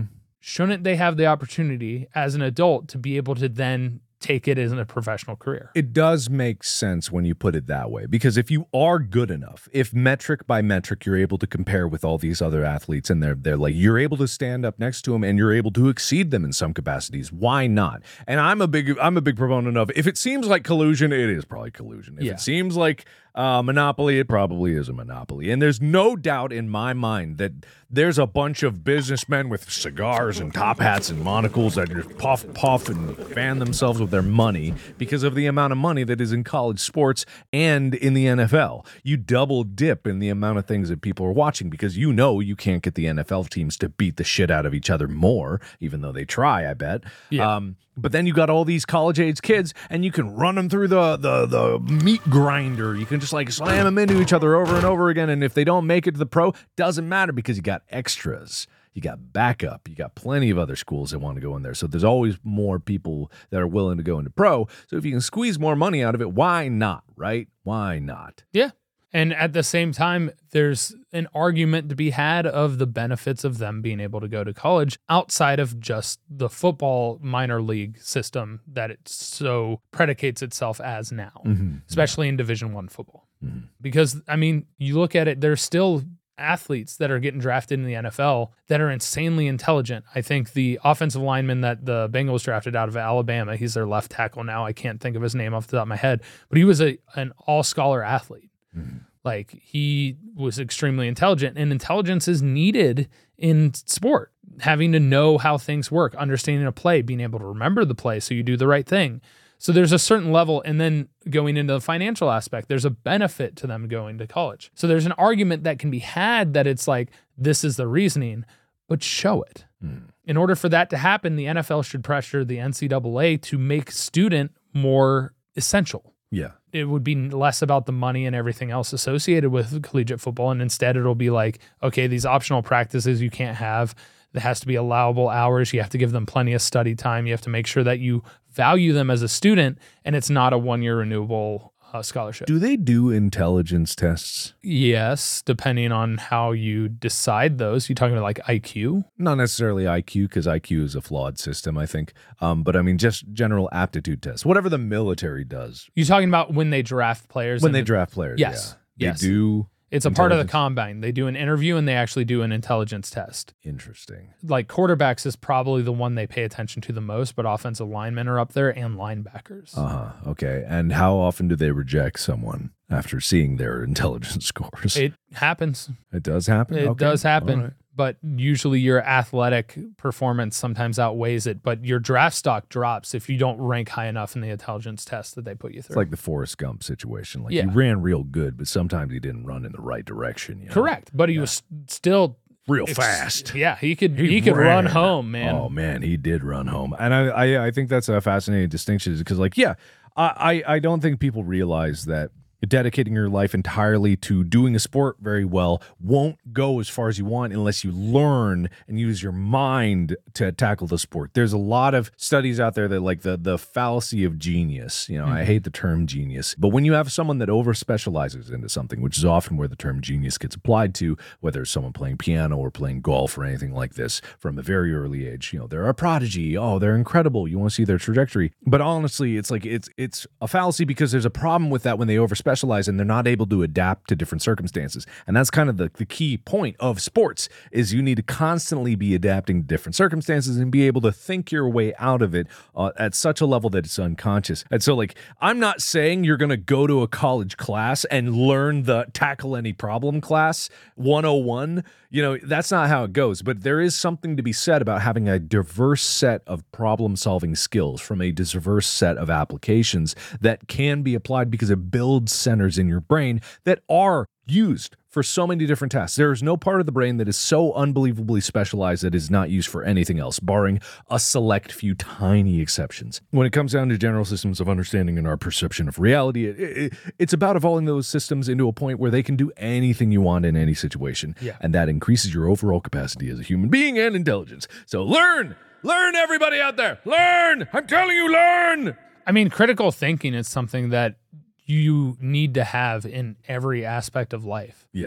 Speaker 1: shouldn't they have the opportunity as an adult to be able to then take it as a professional career?
Speaker 3: It does make sense when you put it that way, because if you are good enough, if metric by metric you're able to compare with all these other athletes and they're they're like you're able to stand up next to them and you're able to exceed them in some capacities, why not? And I'm a big I'm a big proponent of, if it seems like collusion, it is probably collusion. If
Speaker 1: Yeah.
Speaker 3: it seems like uh, monopoly, it probably is a monopoly. And there's no doubt in my mind that there's a bunch of businessmen with cigars and top hats and monocles that just puff, puff, and fan themselves with their money because of the amount of money that is in college sports and in the N F L. You double dip in the amount of things that people are watching because you know you can't get the N F L teams to beat the shit out of each other more, even though they try, I bet.
Speaker 1: Yeah.
Speaker 3: Um, but then you got all these college-age kids, and you can run them through the, the the meat grinder. You can just like slam them into each other over and over again, and if they don't make it to the pro, doesn't matter because you got extras. You got backup. You got plenty of other schools that want to go in there. So there's always more people that are willing to go into pro. So if you can squeeze more money out of it, why not, right? Why not?
Speaker 1: Yeah. And at the same time, there's an argument to be had of the benefits of them being able to go to college outside of just the football minor league system that it so predicates itself as now,
Speaker 3: Mm-hmm.
Speaker 1: especially in Division One football.
Speaker 3: Mm-hmm.
Speaker 1: Because, I mean, you look at it, there's still athletes that are getting drafted in the N F L that are insanely intelligent. I think the offensive lineman that the Bengals drafted out of Alabama, he's their left tackle now. I can't think of his name off the top of my head, but he was a an all-scholar athlete. Mm-hmm. Like, he was extremely intelligent, and intelligence is needed in sport. Having to know how things work, understanding a play, being able to remember the play so you do the right thing. So there's a certain level, and then going into the financial aspect, there's a benefit to them going to college. So there's an argument that can be had that it's like, this is the reasoning, but show it. Mm. In order for that to happen, the N F L should pressure the N C double A to make student more essential.
Speaker 3: Yeah.
Speaker 1: It would be less about the money and everything else associated with collegiate football, and instead it'll be like, okay, these optional practices you can't have. There has to be allowable hours. You have to give them plenty of study time. You have to make sure that you value them as a student, and it's not a one-year renewable uh, scholarship.
Speaker 3: Do they do intelligence tests?
Speaker 1: Yes, depending on how you decide those. You talking about like I Q?
Speaker 3: Not necessarily I Q, because I Q is a flawed system, I think. Um, but I mean, just general aptitude tests, whatever the military does.
Speaker 1: You talking about when they draft players?
Speaker 3: When they
Speaker 1: the,
Speaker 3: draft players,
Speaker 1: yes,
Speaker 3: yeah.
Speaker 1: yes.
Speaker 3: They do.
Speaker 1: It's a part of the combine. They do an interview and they actually do an intelligence test.
Speaker 3: Interesting.
Speaker 1: Like quarterbacks is probably the one they pay attention to the most, but offensive linemen are up there and linebackers.
Speaker 3: Uh-huh. Okay. And how often do they reject someone after seeing their intelligence scores?
Speaker 1: It happens.
Speaker 3: It does happen?
Speaker 1: It
Speaker 3: Okay.
Speaker 1: does happen.
Speaker 3: Right.
Speaker 1: But usually your athletic performance sometimes outweighs it. But your draft stock drops if you don't rank high enough in the intelligence test that they put you through.
Speaker 3: It's like the Forrest Gump situation. Like,
Speaker 1: Yeah.
Speaker 3: he ran real good, but sometimes he didn't run in the right direction. You know?
Speaker 1: Correct. But he
Speaker 3: Yeah.
Speaker 1: was real
Speaker 3: Real
Speaker 1: ex-
Speaker 3: fast.
Speaker 1: Yeah, he could he,
Speaker 3: He
Speaker 1: could
Speaker 3: ran.
Speaker 1: run home, man.
Speaker 3: Oh man, he did run home, and I I, I think that's a fascinating distinction because, like, yeah, I, I I don't think people realize that dedicating your life entirely to doing a sport very well won't go as far as you want unless you learn and use your mind to tackle the sport. There's a lot of studies out there that, like, the the fallacy of genius. You know, mm-hmm. I hate the term genius, but when you have someone that over specializes into something, which is often where the term genius gets applied to, whether it's someone playing piano or playing golf or anything like this from a very early age, you know, they're a prodigy. Oh, they're incredible. You want to see their trajectory. But honestly, it's like it's it's a fallacy because there's a problem with that when they over specialize and they're not able to adapt to different circumstances. And that's kind of the, the key point of sports is you need to constantly be adapting to different circumstances and be able to think your way out of it uh, at such a level that it's unconscious. And so, like, I'm not saying you're going to go to a college class and learn the tackle any problem class one oh one. You know, that's not how it goes. But there is something to be said about having a diverse set of problem-solving skills from a diverse set of applications that can be applied because it builds centers in your brain that are used for so many different tasks. There is no part of the brain that is so unbelievably specialized that is not used for anything else, barring a select few tiny exceptions. When it comes down to general systems of understanding and our perception of reality, it, it, it's about evolving those systems into a point where they can do anything you want in any situation.
Speaker 1: Yeah.
Speaker 3: And that increases your overall capacity as a human being and intelligence. So learn! Learn, everybody out there! Learn! I'm telling you, learn!
Speaker 1: I mean, critical thinking is something that you need to have in every aspect of life.
Speaker 3: Yes.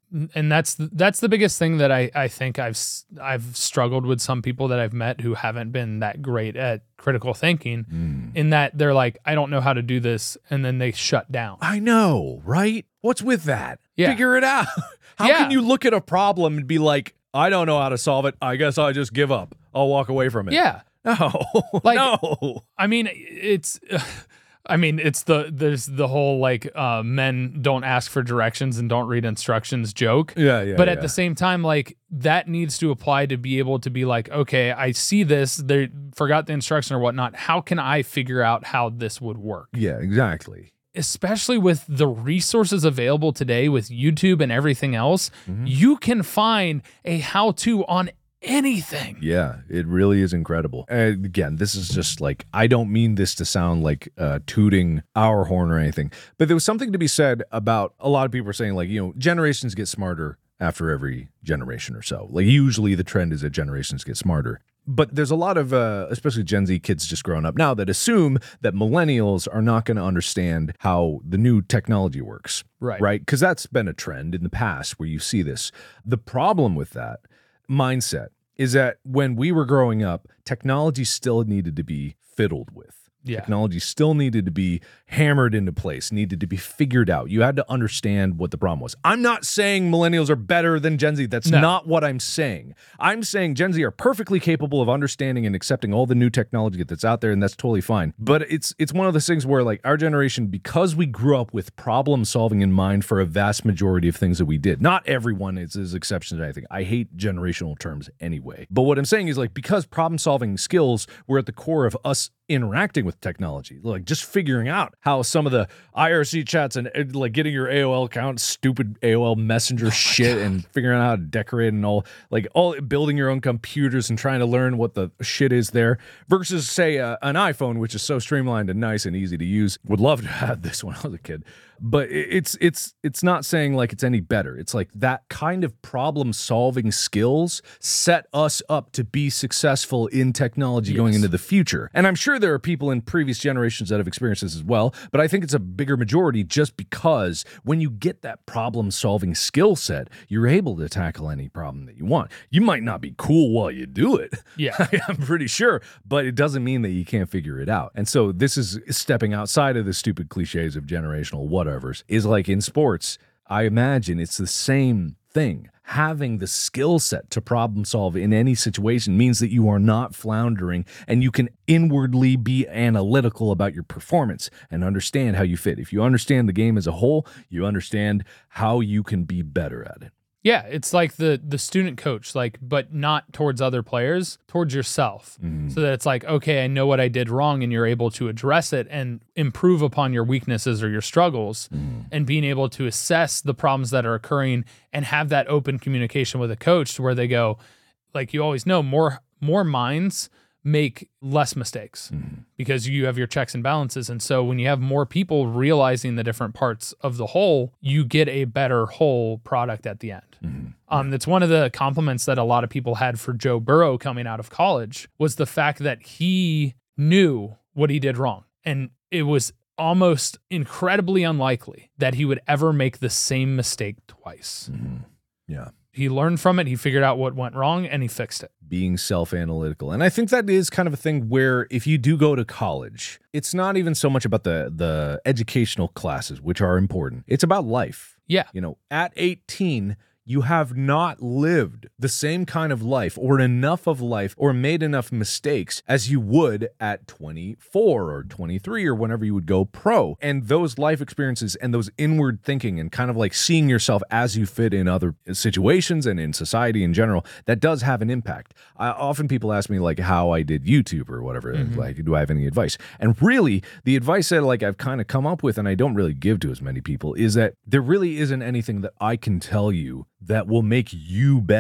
Speaker 1: and that's that's the biggest thing that I, I think I've I've struggled with some people that I've met who haven't been that great at critical thinking, mm. in that they're like, I don't know how to do this, and then they shut down.
Speaker 3: I know, right? What's with that?
Speaker 1: Yeah.
Speaker 3: Figure it out. How
Speaker 1: yeah.
Speaker 3: can you look at a problem and be like, I don't know how to solve it. I guess I just give up. I'll walk away from it.
Speaker 1: Yeah.
Speaker 3: No.
Speaker 1: Like,
Speaker 3: no.
Speaker 1: I mean, it's. Uh, I mean, it's the there's the whole like uh, men don't ask for directions and don't read instructions joke.
Speaker 3: Yeah, yeah.
Speaker 1: But
Speaker 3: yeah.
Speaker 1: at the same time, like that needs to apply to be able to be like, okay, I see this. They forgot the instruction or whatnot. How can I figure out how this would work?
Speaker 3: Yeah, exactly.
Speaker 1: Especially with the resources available today with YouTube and everything else, mm-hmm. you can find a how-to on anything.
Speaker 3: Yeah, it really is incredible. And again, this is just like, I don't mean this to sound like uh, tooting our horn or anything, but there was something to be said about a lot of people are saying like, you know, generations get smarter after every generation or so. Like usually the trend is that generations get smarter. But there's a lot of, uh, especially Gen Z kids just growing up now that assume that millennials are not going to understand how the new technology works.
Speaker 1: Right.
Speaker 3: Right? Because that's been a trend in the past where you see this. The problem with that mindset is that when we were growing up, technology still needed to be fiddled with.
Speaker 1: Yeah.
Speaker 3: Technology still needed to be hammered into place, needed to be figured out. You had to understand what the problem was. I'm not saying millennials are better than Gen Z. That's
Speaker 1: no.
Speaker 3: not what I'm saying. I'm saying Gen Z are perfectly capable of understanding and accepting all the new technology that's out there, and that's totally fine. But it's it's one of those things where, like, our generation, because we grew up with problem solving in mind for a vast majority of things that we did. Not everyone is, is exception to anything. I hate generational terms anyway. But what I'm saying is, like, because problem solving skills were at the core of us interacting with technology, like just figuring out how some of the I R C chats and like getting your A O L account, stupid A O L Messenger oh shit, God. And figuring out how to decorate and all, like all building your own computers and trying to learn what the shit is there versus say uh, an iPhone, which is so streamlined and nice and easy to use. Would love to have this when I was a kid. But it's it's it's not saying like it's any better. It's like that kind of problem solving skills set us up to be successful in technology yes. going into the future. And I'm sure there are people in previous generations that have experienced this as well, but I think it's a bigger majority just because when you get that problem solving skill set, you're able to tackle any problem that you want. You might not be cool while you do it.
Speaker 1: Yeah.
Speaker 3: I'm pretty sure, but it doesn't mean that you can't figure it out. And so this is stepping outside of the stupid cliches of generational whatever. Is like in sports, I imagine it's the same thing. Having the skill set to problem solve in any situation means that you are not floundering and you can inwardly be analytical about your performance and understand how you fit. If you understand the game as a whole, you understand how you can be better at it.
Speaker 1: Yeah, it's like the the student coach, like, but not towards other players, towards yourself. Mm. So that it's like, okay, I know what I did wrong, and you're able to address it and improve upon your weaknesses or your struggles, mm. and being able to assess the problems that are occurring and have that open communication with a coach to where they go, like you always know, more more minds make less mistakes mm. because you have your checks and balances. And so when you have more people realizing the different parts of the whole, you get a better whole product at the end. Mm. Um, that's one of the compliments that a lot of people had for Joe Burrow coming out of college was the fact that he knew what he did wrong. And it was almost incredibly unlikely that he would ever make the same mistake twice.
Speaker 3: Mm. Yeah.
Speaker 1: He learned from it, he figured out what went wrong, and he fixed it.
Speaker 3: Being self-analytical. And I think that is kind of a thing where if you do go to college, it's not even so much about the the educational classes, which are important. It's about life.
Speaker 1: Yeah.
Speaker 3: You know, at eighteen, you have not lived the same kind of life or enough of life or made enough mistakes as you would at twenty-four or twenty-three or whenever you would go pro. And those life experiences and those inward thinking and kind of like seeing yourself as you fit in other situations and in society in general, that does have an impact. I, often people ask me like how I did YouTube or whatever, mm-hmm. like, do I have any advice? And really the advice that like I've kind of come up with and I don't really give to as many people is that there really isn't anything that I can tell you that will make you better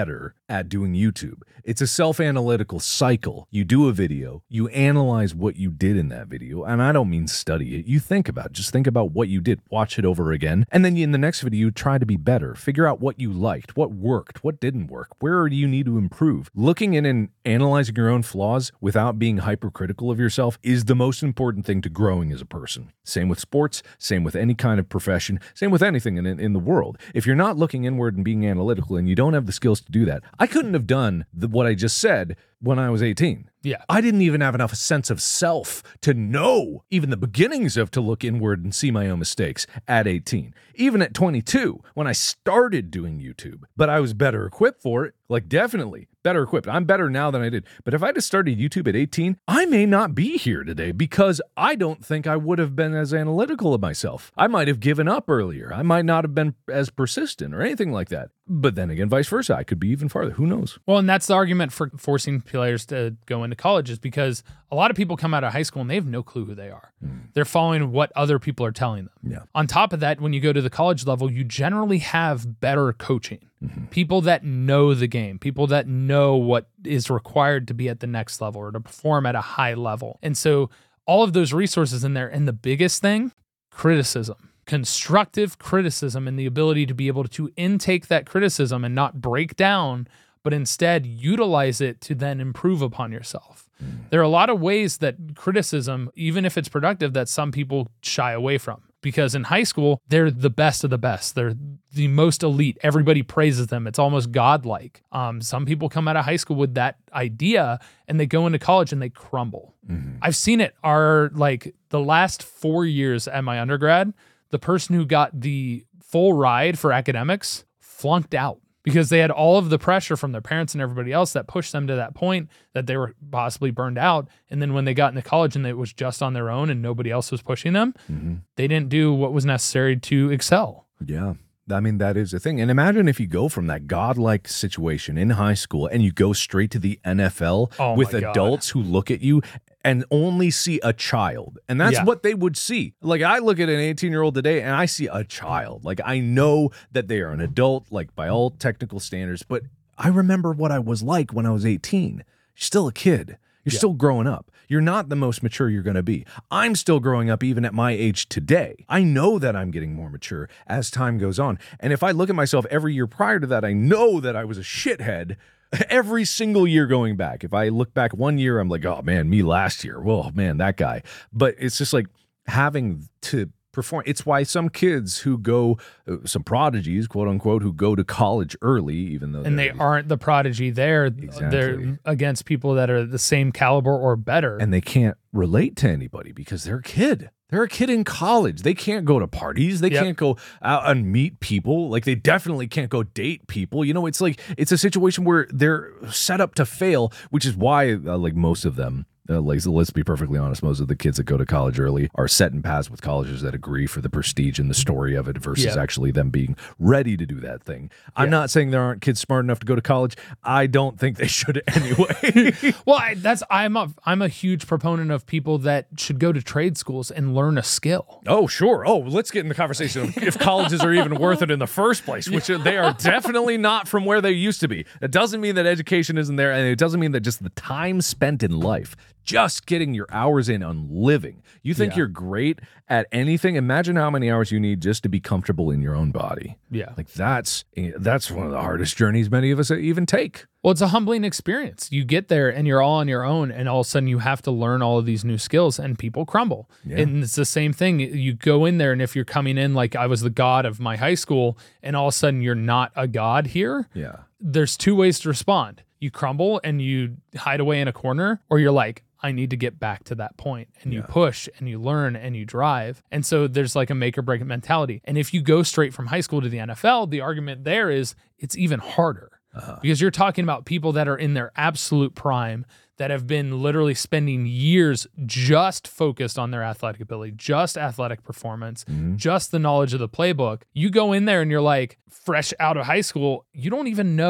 Speaker 3: at doing YouTube. It's a self-analytical cycle. You do a video, you analyze what you did in that video, and I don't mean study it. You think about it. Just think about what you did, watch it over again, and then in the next video, you try to be better. Figure out what you liked, what worked, what didn't work, where do you need to improve. Looking in and analyzing your own flaws without being hypercritical of yourself is the most important thing to growing as a person. Same with sports, same with any kind of profession, same with anything in, in the world. If you're not looking inward and being analytical and you don't have the skills to do that, I couldn't have done the, what I just said when I was eighteen.
Speaker 1: Yeah.
Speaker 3: I didn't even have enough sense of self to know even the beginnings of to look inward and see my own mistakes at eighteen. Even at twenty-two, when I started doing YouTube. But I was better equipped for it. Like, definitely better equipped. I'm better now than I did. But if I just started YouTube at eighteen, I may not be here today because I don't think I would have been as analytical of myself. I might have given up earlier. I might not have been as persistent or anything like that. But then again, vice versa. I could be even farther. Who knows?
Speaker 1: Well, and that's the argument for forcing players to go into college, is because a lot of people come out of high school and they have no clue who they are. Mm. They're following what other people are telling them.
Speaker 3: Yeah.
Speaker 1: On top of that, when you go to the college level, you generally have better coaching. Mm-hmm. People that know the game, people that know what is required to be at the next level or to perform at a high level. And so all of those resources in there. And the biggest thing, criticism. Constructive criticism, and the ability to be able to intake that criticism and not break down, but instead utilize it to then improve upon yourself. Mm. There are a lot of ways that criticism, even if it's productive, that some people shy away from. Because in high school, they're the best of the best. They're the most elite. Everybody praises them. It's almost godlike. Um, some people come out of high school with that idea and they go into college and they crumble. Mm-hmm. I've seen it. Our, like, the last four years at my undergrad, the person who got the full ride for academics flunked out because they had all of the pressure from their parents and everybody else that pushed them to that point that they were possibly burned out. And then when they got into college and it was just on their own and nobody else was pushing them, mm-hmm. they didn't do what was necessary to excel.
Speaker 3: Yeah. I mean, that is the thing. And imagine if you go from that godlike situation in high school and you go straight to the N F L
Speaker 1: oh
Speaker 3: with adults who look at you and only see a child. And that's
Speaker 1: yeah.
Speaker 3: what they would see. Like, I look at an eighteen-year-old today and I see a child. Like, I know that they are an adult, like, by all technical standards, but I remember what I was like when I was eighteen. You're still a kid. You're yeah. still growing up. You're not the most mature you're going to be. I'm still growing up even at my age today. I know that I'm getting more mature as time goes on. And if I look at myself every year prior to that, I know that I was a shithead every single year going back. If I look back one year, I'm like, oh man, me last year. Well, man, that guy. But it's just like having to perform. It's why some kids who go, uh, some prodigies, quote unquote, who go to college early, even though
Speaker 1: and they aren't the prodigy there,
Speaker 3: exactly.
Speaker 1: they're against people that are the same caliber or better.
Speaker 3: And they can't relate to anybody because they're a kid. They're a kid in college. They can't go to parties. They yep. can't go out and meet people. Like, they definitely can't go date people. You know, it's like, it's a situation where they're set up to fail, which is why, uh, like, most of them, Uh, like, so let's be perfectly honest, most of the kids that go to college early are set in paths with colleges that agree for the prestige and the story of it versus
Speaker 1: yeah.
Speaker 3: actually them being ready to do that thing. I'm
Speaker 1: yeah.
Speaker 3: not saying there aren't kids smart enough to go to college. I don't think they should anyway.
Speaker 1: well, I, that's I'm a I'm a huge proponent of people that should go to trade schools and learn a skill.
Speaker 3: Oh, sure. Oh, let's get in the conversation of if colleges are even worth it in the first place, which they are definitely not from where they used to be. That doesn't mean that education isn't there, and it doesn't mean that just the time spent in life, just getting your hours in on living. You think
Speaker 1: yeah.
Speaker 3: you're great at anything? Imagine how many hours you need just to be comfortable in your own body.
Speaker 1: Yeah.
Speaker 3: Like, that's that's one of the hardest journeys many of us even take.
Speaker 1: Well, it's a humbling experience. You get there and you're all on your own, and all of a sudden you have to learn all of these new skills, and people crumble. Yeah. And it's the same thing. You go in there, and if you're coming in like I was the god of my high school, and all of a sudden you're not a god here,
Speaker 3: yeah.
Speaker 1: there's two ways to respond. You crumble and you hide away in a corner, or you're like, I need to get back to that point. And you yeah. push and you learn and you drive. And so there's like a make or break mentality. And if you go straight from high school to the N F L, the argument there is it's even harder uh-huh. because you're talking about people that are in their absolute prime, that have been literally spending years just focused on their athletic ability, just athletic performance, mm-hmm. just the knowledge of the playbook. You go in there and you're like fresh out of high school. You don't even know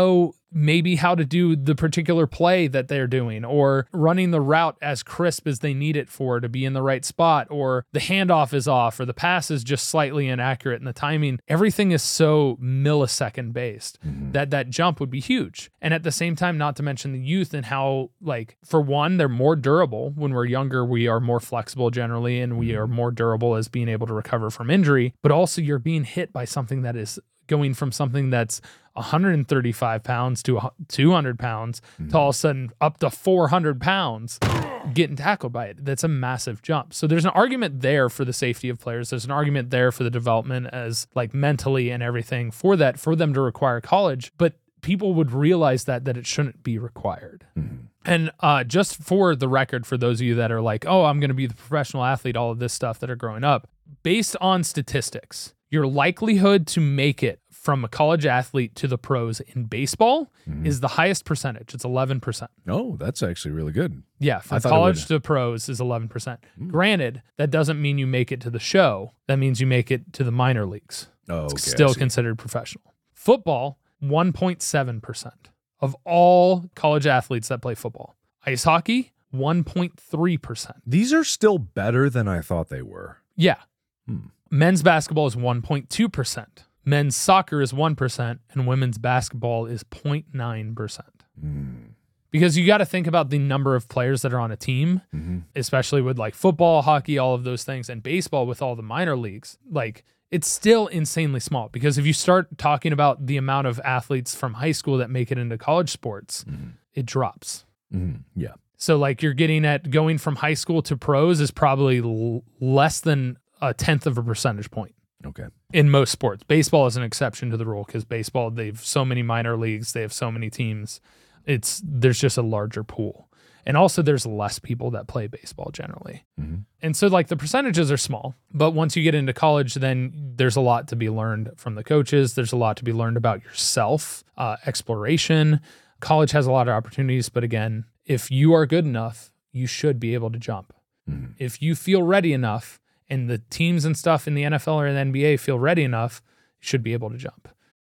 Speaker 1: maybe how to do the particular play that they're doing, or running the route as crisp as they need it for to be in the right spot, or the handoff is off, or the pass is just slightly inaccurate and the timing. Everything is so millisecond based mm-hmm. that that jump would be huge. And at the same time, not to mention the youth and how, like, for one, they're more durable. When we're younger, we are more flexible generally, and we are more durable as being able to recover from injury. But also you're being hit by something that is going from something that's one hundred thirty-five pounds to two hundred pounds mm-hmm. to all of a sudden up to four hundred pounds getting tackled by it. That's a massive jump. So there's an argument there for the safety of players. There's an argument there for the development as, like, mentally and everything for that, for them to require college. But people would realize that, that it shouldn't be required. Mm-hmm. And uh, just for the record, for those of you that are like, oh, I'm going to be the professional athlete, all of this stuff that are growing up, based on statistics, your likelihood to make it from a college athlete to the pros in baseball mm-hmm. is the highest percentage. It's eleven percent.
Speaker 3: Oh, that's actually really good.
Speaker 1: Yeah, from college to pros is eleven percent. Mm. Granted, that doesn't mean you make it to the show. That means you make it to the minor leagues.
Speaker 3: Oh, okay,
Speaker 1: it's still considered professional. Football, one point seven percent of all college athletes that play football. Ice hockey, one point three percent.
Speaker 3: These are still better than I thought they were.
Speaker 1: Yeah.
Speaker 3: Hmm.
Speaker 1: Men's basketball is one point two percent. Men's soccer is one percent, and women's basketball is zero point nine percent.
Speaker 3: Mm.
Speaker 1: Because you got to think about the number of players that are on a team, mm-hmm. especially with, like, football, hockey, all of those things, and baseball with all the minor leagues. Like, it's still insanely small, because if you start talking about the amount of athletes from high school that make it into college sports, mm-hmm. it drops.
Speaker 3: Mm-hmm. Yeah.
Speaker 1: So, like, you're getting at going from high school to pros is probably l- less than a tenth of a percentage point.
Speaker 3: Okay.
Speaker 1: In most sports. Baseball is an exception to the rule, because baseball, they've so many minor leagues, they have so many teams. It's there's just a larger pool. And also there's less people that play baseball generally. Mm-hmm. And so, like, the percentages are small, but once you get into college, then there's a lot to be learned from the coaches. There's a lot to be learned about yourself, uh, exploration. College has a lot of opportunities, but again, if you are good enough, you should be able to jump. Mm-hmm. If you feel ready enough, and the teams and stuff in the N F L or in the N B A feel ready enough, you should be able to jump.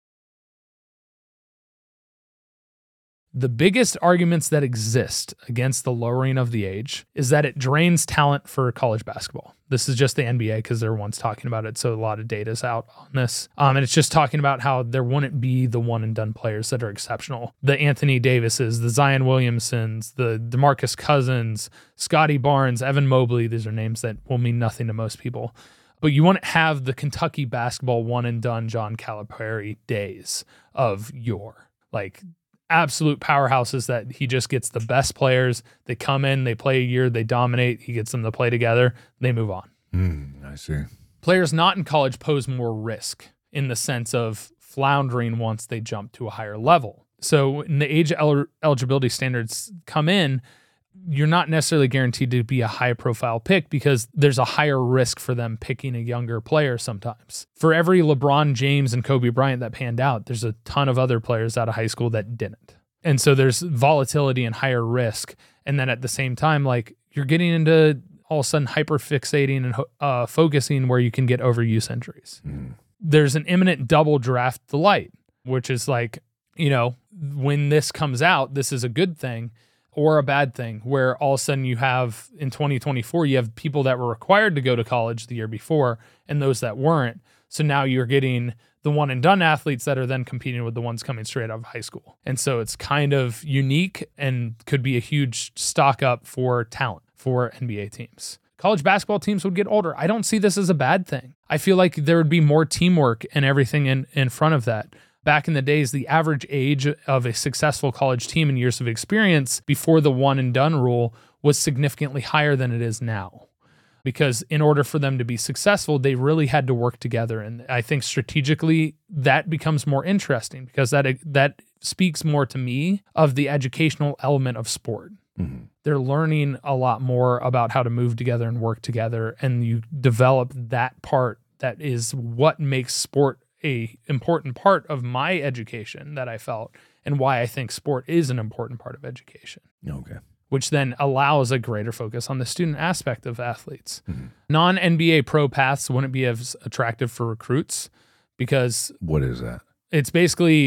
Speaker 1: The biggest arguments that exist against the lowering of the age is that it drains talent for college basketball. This is just the N B A because they're ones talking about it, so a lot of data is out on this. Um, and it's just talking about how there wouldn't be the one-and-done players that are exceptional. The Anthony Davises, the Zion Williamsons, the DeMarcus Cousins, Scotty Barnes, Evan Mobley. These are names that will mean nothing to most people. But you wouldn't have the Kentucky basketball one-and-done John Calipari days of yore. Like, absolute powerhouses that he just gets the best players. They come in, they play a year, they dominate. He gets them to play together. They move on.
Speaker 3: Mm, I see.
Speaker 1: Players not in college pose more risk in the sense of floundering once they jump to a higher level. So when the age el- eligibility standards come in, you're not necessarily guaranteed to be a high profile pick because there's a higher risk for them picking a younger player sometimes. For every LeBron James and Kobe Bryant that panned out, there's a ton of other players out of high school that didn't. And so there's volatility and higher risk. And then at the same time, like, you're getting into all of a sudden hyper fixating and uh, focusing where you can get overuse injuries. Mm. There's an imminent double draft delight, which is like, you know, when this comes out, this is a good thing or a bad thing, where all of a sudden you have, in twenty twenty-four, you have people that were required to go to college the year before and those that weren't. So now you're getting the one and done athletes that are then competing with the ones coming straight out of high school. And so it's kind of unique and could be a huge stock up for talent for N B A teams. College basketball teams would get older. I don't see this as a bad thing. I feel like there would be more teamwork and everything in, in front of that. Back in the days, the average age of a successful college team in years of experience before the one and done rule was significantly higher than it is now. Because in order for them to be successful, they really had to work together. And I think strategically that becomes more interesting because that that speaks more to me of the educational element of sport. Mm-hmm. They're learning a lot more about how to move together and work together. And you develop that part that is what makes sport a important part of my education that I felt and why I think sport is an important part of education.
Speaker 3: Okay.
Speaker 1: Which then allows a greater focus on the student aspect of athletes. Mm-hmm. Non-N B A pro paths wouldn't be as attractive for recruits because...
Speaker 3: What is that?
Speaker 1: It's basically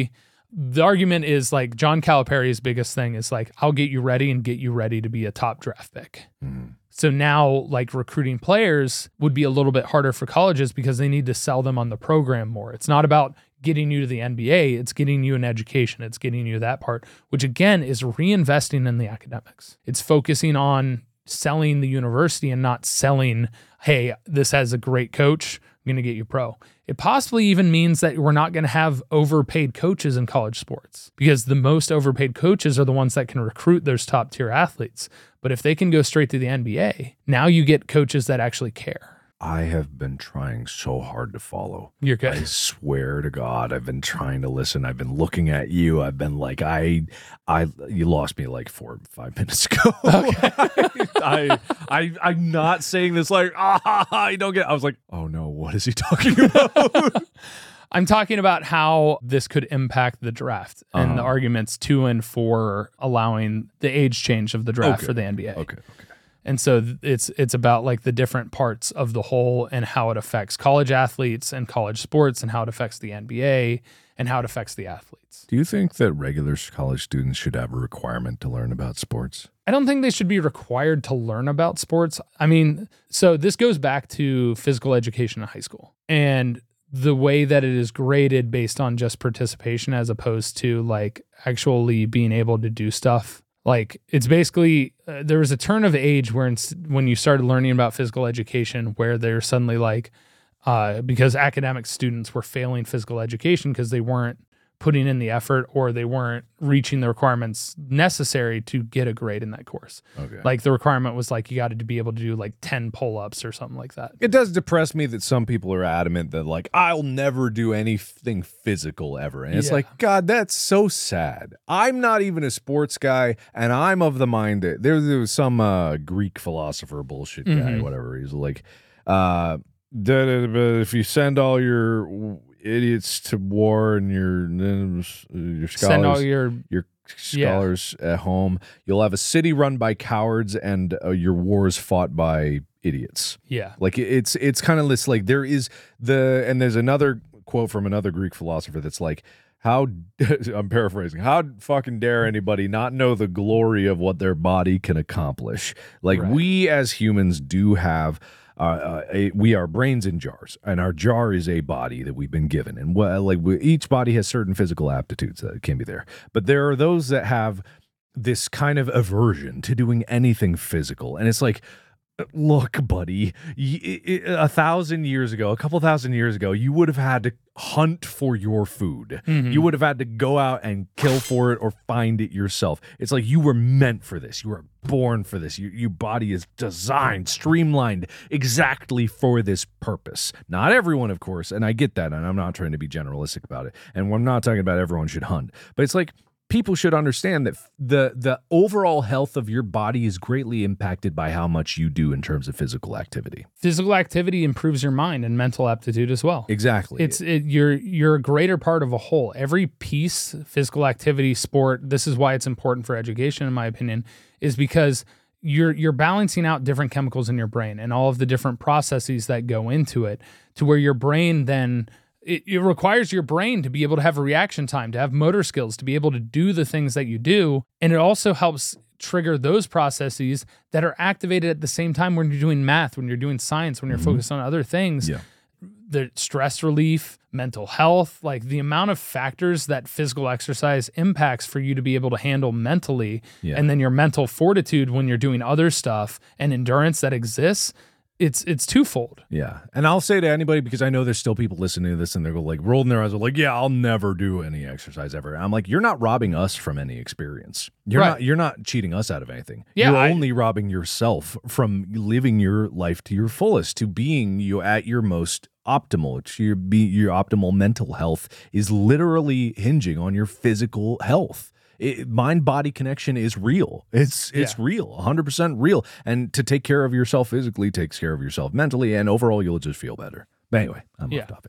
Speaker 1: the argument is like John Calipari's biggest thing is like, I'll get you ready and get you ready to be a top draft pick. Mm. So now like recruiting players would be a little bit harder for colleges because they need to sell them on the program more. It's not about getting you to the N B A, it's getting you an education. It's getting you that part, which again is reinvesting in the academics. It's focusing on selling the university and not selling, hey, this has a great coach, I'm going to get you pro. It possibly even means that we're not going to have overpaid coaches in college sports because the most overpaid coaches are the ones that can recruit those top tier athletes. But if they can go straight to the N B A, now you get coaches that actually care.
Speaker 3: I have been trying so hard to follow.
Speaker 1: You're good.
Speaker 3: I swear to God, I've been trying to listen. I've been looking at you. I've been like, I, I, you lost me like four, five minutes ago. Okay. I, I, I'm not saying this like, ah, I don't get. I was like, oh no, what is he talking about?
Speaker 1: I'm talking about how this could impact the draft and uh-huh. the arguments to and for allowing the age change of the draft
Speaker 3: okay.
Speaker 1: for the N B A.
Speaker 3: Okay. Okay.
Speaker 1: And so it's it's about like the different parts of the whole and how it affects college athletes and college sports and how it affects the N B A and how it affects the athletes.
Speaker 3: Do you think that regular college students should have a requirement to learn about sports?
Speaker 1: I don't think they should be required to learn about sports. I mean, so this goes back to physical education in high school and the way that it is graded based on just participation as opposed to like actually being able to do stuff. Like it's basically, uh, there was a turn of age where it's, when you started learning about physical education where they're suddenly like, uh, because academic students were failing physical education because they weren't putting in the effort or they weren't reaching the requirements necessary to get a grade in that course.
Speaker 3: Okay.
Speaker 1: Like the requirement was like, you got to be able to do like ten pull-ups or something like that.
Speaker 3: It does depress me that some people are adamant that like, I'll never do anything physical ever. And it's
Speaker 1: Yeah.
Speaker 3: like, God, that's so sad. I'm not even a sports guy. And I'm of the mind that there, there was some uh, Greek philosopher bullshit guy,
Speaker 1: Mhm.
Speaker 3: whatever. He's like, uh, da, da, da, da, if you send all your idiots to war and your your scholars,
Speaker 1: Send all your
Speaker 3: your scholars yeah. at home, you'll have a city run by cowards and uh, your wars fought by idiots.
Speaker 1: yeah.
Speaker 3: Like it's it's kind of this like there is the and there's another quote from another Greek philosopher that's like, how I'm paraphrasing, how fucking dare anybody not know the glory of what their body can accomplish? Like
Speaker 1: Right.
Speaker 3: we as humans do have Uh, uh, a, we are brains in jars, and our jar is a body that we've been given, and well, like we, each body has certain physical aptitudes that can be there. But there are those that have this kind of aversion to doing anything physical, and it's like, look, buddy, y- a thousand years ago, a couple thousand years ago, you would have had to hunt for your food.
Speaker 1: Mhm.
Speaker 3: You would have had to go out and kill for it or find it yourself. It's like you were meant for this. You were born for this. Your, your body is designed, streamlined exactly for this purpose. Not everyone, of course, and I get that, and I'm not trying to be generalistic about it. And I'm not talking about everyone should hunt, but it's like, people should understand that the the overall health of your body is greatly impacted by how much you do in terms of physical activity.
Speaker 1: Physical activity improves your mind and mental aptitude as well.
Speaker 3: Exactly.
Speaker 1: It's it, you're you're a greater part of a whole. Every piece, physical activity, sport. This is why it's important for education, in my opinion, is because you're you're balancing out different chemicals in your brain and all of the different processes that go into it, to where your brain then. It, it requires your brain to be able to have a reaction time, to have motor skills, to be able to do the things that you do. And it also helps trigger those processes that are activated at the same time when you're doing math, when you're doing science, when you're mm-hmm. focused on other things.
Speaker 3: Yeah.
Speaker 1: The stress relief, mental health, like the amount of factors that physical exercise impacts for you to be able to handle mentally.
Speaker 3: Yeah.
Speaker 1: And then your mental fortitude when you're doing other stuff and endurance that exists. It's it's twofold.
Speaker 3: Yeah. And I'll say to anybody, because I know there's still people listening to this and they're like rolling their eyes, like, yeah, I'll never do any exercise ever. I'm like, you're not robbing us from any experience. You're
Speaker 1: Right.
Speaker 3: not you're not cheating us out of anything.
Speaker 1: Yeah,
Speaker 3: you're
Speaker 1: I-
Speaker 3: only robbing yourself from living your life to your fullest, to being you at your most optimal. To your be your optimal mental health is literally hinging on your physical health. Mind-body connection is real. It's it's
Speaker 1: Yeah.
Speaker 3: real, one hundred percent real. And to take care of yourself physically takes care of yourself mentally, and overall you'll just feel better. But anyway, I'm
Speaker 1: Yeah.
Speaker 3: off topic.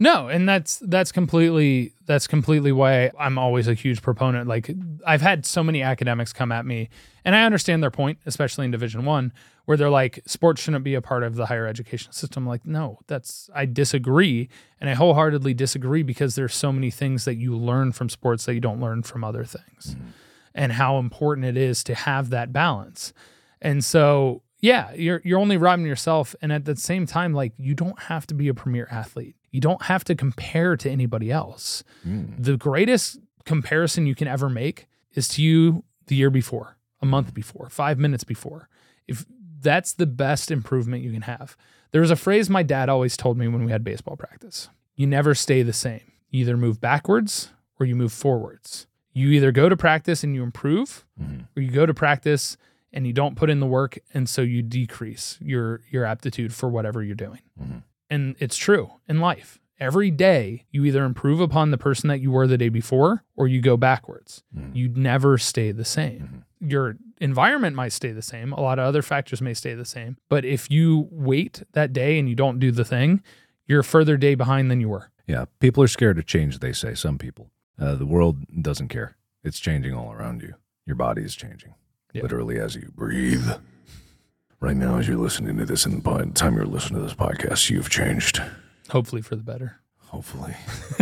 Speaker 1: No, and that's that's completely that's completely why I'm always a huge proponent. Like I've had so many academics come at me, and I understand their point, especially in Division One, where they're like, sports shouldn't be a part of the higher education system. I'm like, no, that's I disagree, and I wholeheartedly disagree because there's so many things that you learn from sports that you don't learn from other things, mm-hmm. and how important it is to have that balance. And so, yeah, you're you're only robbing yourself, and at the same time, like you don't have to be a premier athlete. You don't have to compare to anybody else. Mm. The greatest comparison you can ever make is to you the year before, a month before, five minutes before. If that's the best improvement you can have. There was a phrase my dad always told me when we had baseball practice. You never stay the same. You either move backwards or you move forwards. You either go to practice and you improve, mm-hmm. or you go to practice and you don't put in the work, and so you decrease your your aptitude for whatever you're doing. Mm-hmm. And it's true in life. Every day, you either improve upon the person that you were the day before or you go backwards. Mm. You never stay the same. Mm-hmm. Your environment might stay the same. A lot of other factors may stay the same. But if you wait that day and you don't do the thing, you're a further day behind than you were.
Speaker 3: Yeah, people are scared of change, they say, some people. Uh, the world doesn't care. It's changing all around you. Your body is changing, yep. literally as you breathe. Right now, as you're listening to this, and by the time you're listening to this podcast, you've changed.
Speaker 1: Hopefully for the better.
Speaker 3: Hopefully.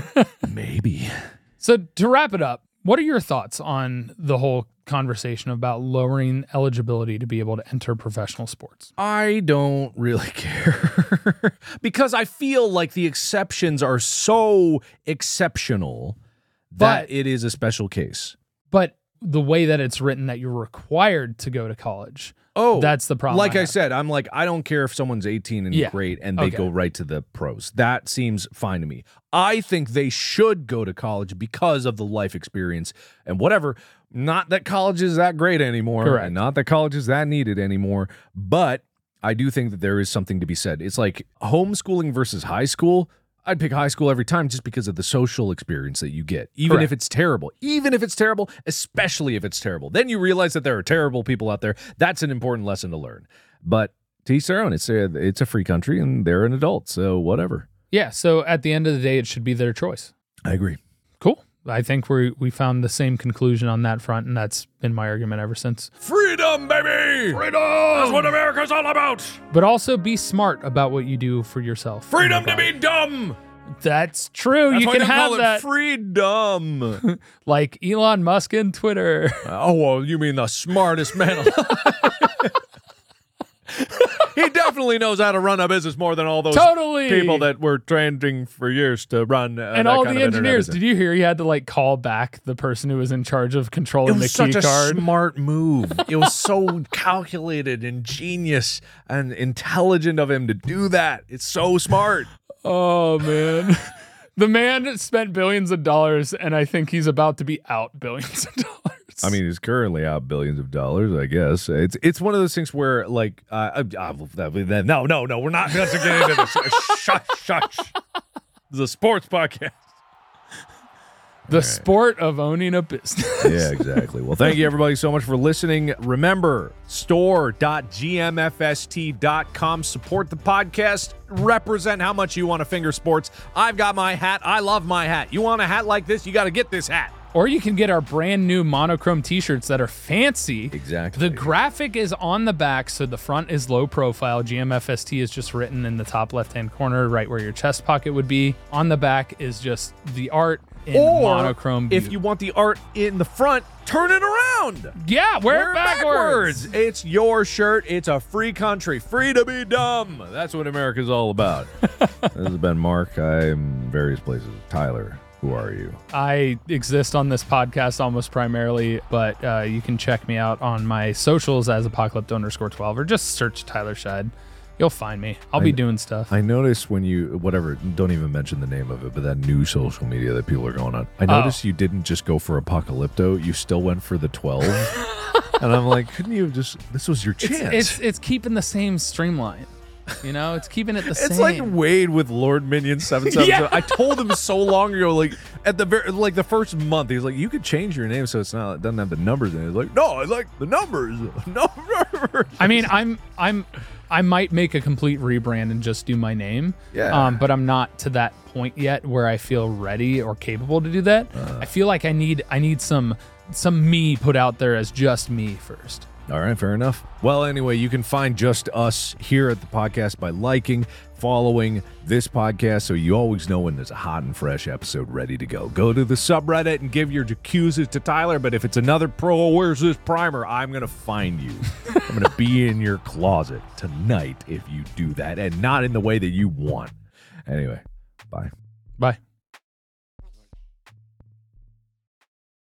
Speaker 3: Maybe.
Speaker 1: So to wrap it up, what are your thoughts on the whole conversation about lowering eligibility to be able to enter professional sports?
Speaker 3: I don't really care because I feel like the exceptions are so exceptional that but, it is a special case.
Speaker 1: But the way that it's written that you're required to go to college,
Speaker 3: oh,
Speaker 1: that's the problem.
Speaker 3: Like
Speaker 1: I,
Speaker 3: I said, I'm like, I don't care if someone's eighteen and yeah. great and they okay. go right to the pros. That seems fine to me. I think they should go to college because of the life experience and whatever. Not that college is that great anymore.
Speaker 1: Correct.
Speaker 3: And not that college is that needed anymore. But I do think that there is something to be said. It's like homeschooling versus high school. I'd pick high school every time just because of the social experience that you get, even
Speaker 1: Correct.
Speaker 3: if it's terrible. Even if it's terrible, especially if it's terrible. Then you realize that there are terrible people out there. That's an important lesson to learn. But to each their own. It's a, it's a free country, and they're an adult, so whatever.
Speaker 1: Yeah, so at the end of the day, it should be their choice.
Speaker 3: I agree.
Speaker 1: Cool. I think we we found the same conclusion on that front, and that's been my argument ever since.
Speaker 3: Freedom, baby! Freedom! That's what America's all about!
Speaker 1: But also be smart about what you do for yourself.
Speaker 3: Freedom to be dumb!
Speaker 1: That's true.
Speaker 3: That's
Speaker 1: you
Speaker 3: why
Speaker 1: can
Speaker 3: they
Speaker 1: have
Speaker 3: call
Speaker 1: that.
Speaker 3: It freedom.
Speaker 1: Like Elon Musk and Twitter.
Speaker 3: Oh, well, you mean the smartest man alive. He definitely knows how to run a business more than all those
Speaker 1: totally.
Speaker 3: people that were training for years to run. Uh,
Speaker 1: and all the engineers. Did you hear he had to like call back the person who was in charge of controlling the key card?
Speaker 3: It was such a smart move. It was so calculated and genius and intelligent of him to do that. It's so smart.
Speaker 1: Oh, man. The man spent billions of dollars, and I think he's about to be out billions of dollars.
Speaker 3: I mean, he's currently out billions of dollars, I guess. It's it's one of those things where, like, uh, uh, no, no, no, we're not going to get into this. Shush, shush. This is a sports podcast.
Speaker 1: The right. sport of owning a business.
Speaker 3: Yeah, exactly. Well, thank you, everybody, so much for listening. Remember, store dot g m f s t dot com. Support the podcast. Represent how much you want to finger sports. I've got my hat. I love my hat. You want a hat like this? You got to get this hat.
Speaker 1: Or you can get our brand new monochrome t-shirts that are fancy.
Speaker 3: Exactly.
Speaker 1: The graphic is on the back, so the front is low profile. G M F S T is just written in the top left-hand corner, right where your chest pocket would be. On the back is just the art in or monochrome view.
Speaker 3: If you want the art in the front, turn it around.
Speaker 1: Yeah, wear, wear it backwards.
Speaker 3: backwards. It's your shirt. It's a free country. Free to be dumb. That's what America's all about. This has been Mark. I'm various places. Tyler. Who are you?
Speaker 1: I exist on this podcast almost primarily, but uh, you can check me out on my socials as apocalypto underscore twelve, or just search Tyler Scheid. You'll find me. I'll I, be doing stuff.
Speaker 3: I noticed when you, whatever, don't even mention the name of it, but that new social media that people are going on. I noticed oh. you didn't just go for apocalypto. You still went for the twelve. And I'm like, couldn't you just, this was your chance.
Speaker 1: It's, it's, it's keeping the same streamline. You know, it's keeping it the
Speaker 3: it's
Speaker 1: same.
Speaker 3: It's like Wade with Lord Minion seven seven seven.
Speaker 1: Yeah.
Speaker 3: I told him so long ago, like at the very, like the first month, he's like, you could change your name so it's not, it doesn't have the numbers in it. He's like, no, I like the numbers. Numbers.
Speaker 1: I mean, I'm, I'm, I might make a complete rebrand and just do my name.
Speaker 3: Yeah.
Speaker 1: Um, but I'm not to that point yet where I feel ready or capable to do that. Uh, I feel like I need I need some some me put out there as just me first.
Speaker 3: All right, fair enough. Well, anyway, you can find Just Us here at the podcast by liking, following this podcast so you always know when there's a hot and fresh episode ready to go. Go to the subreddit and give your accuses to Tyler, but if it's another pro, where's this primer? I'm going to find you. I'm going to be in your closet tonight if you do that, and not in the way that you want. Anyway, bye.
Speaker 1: Bye.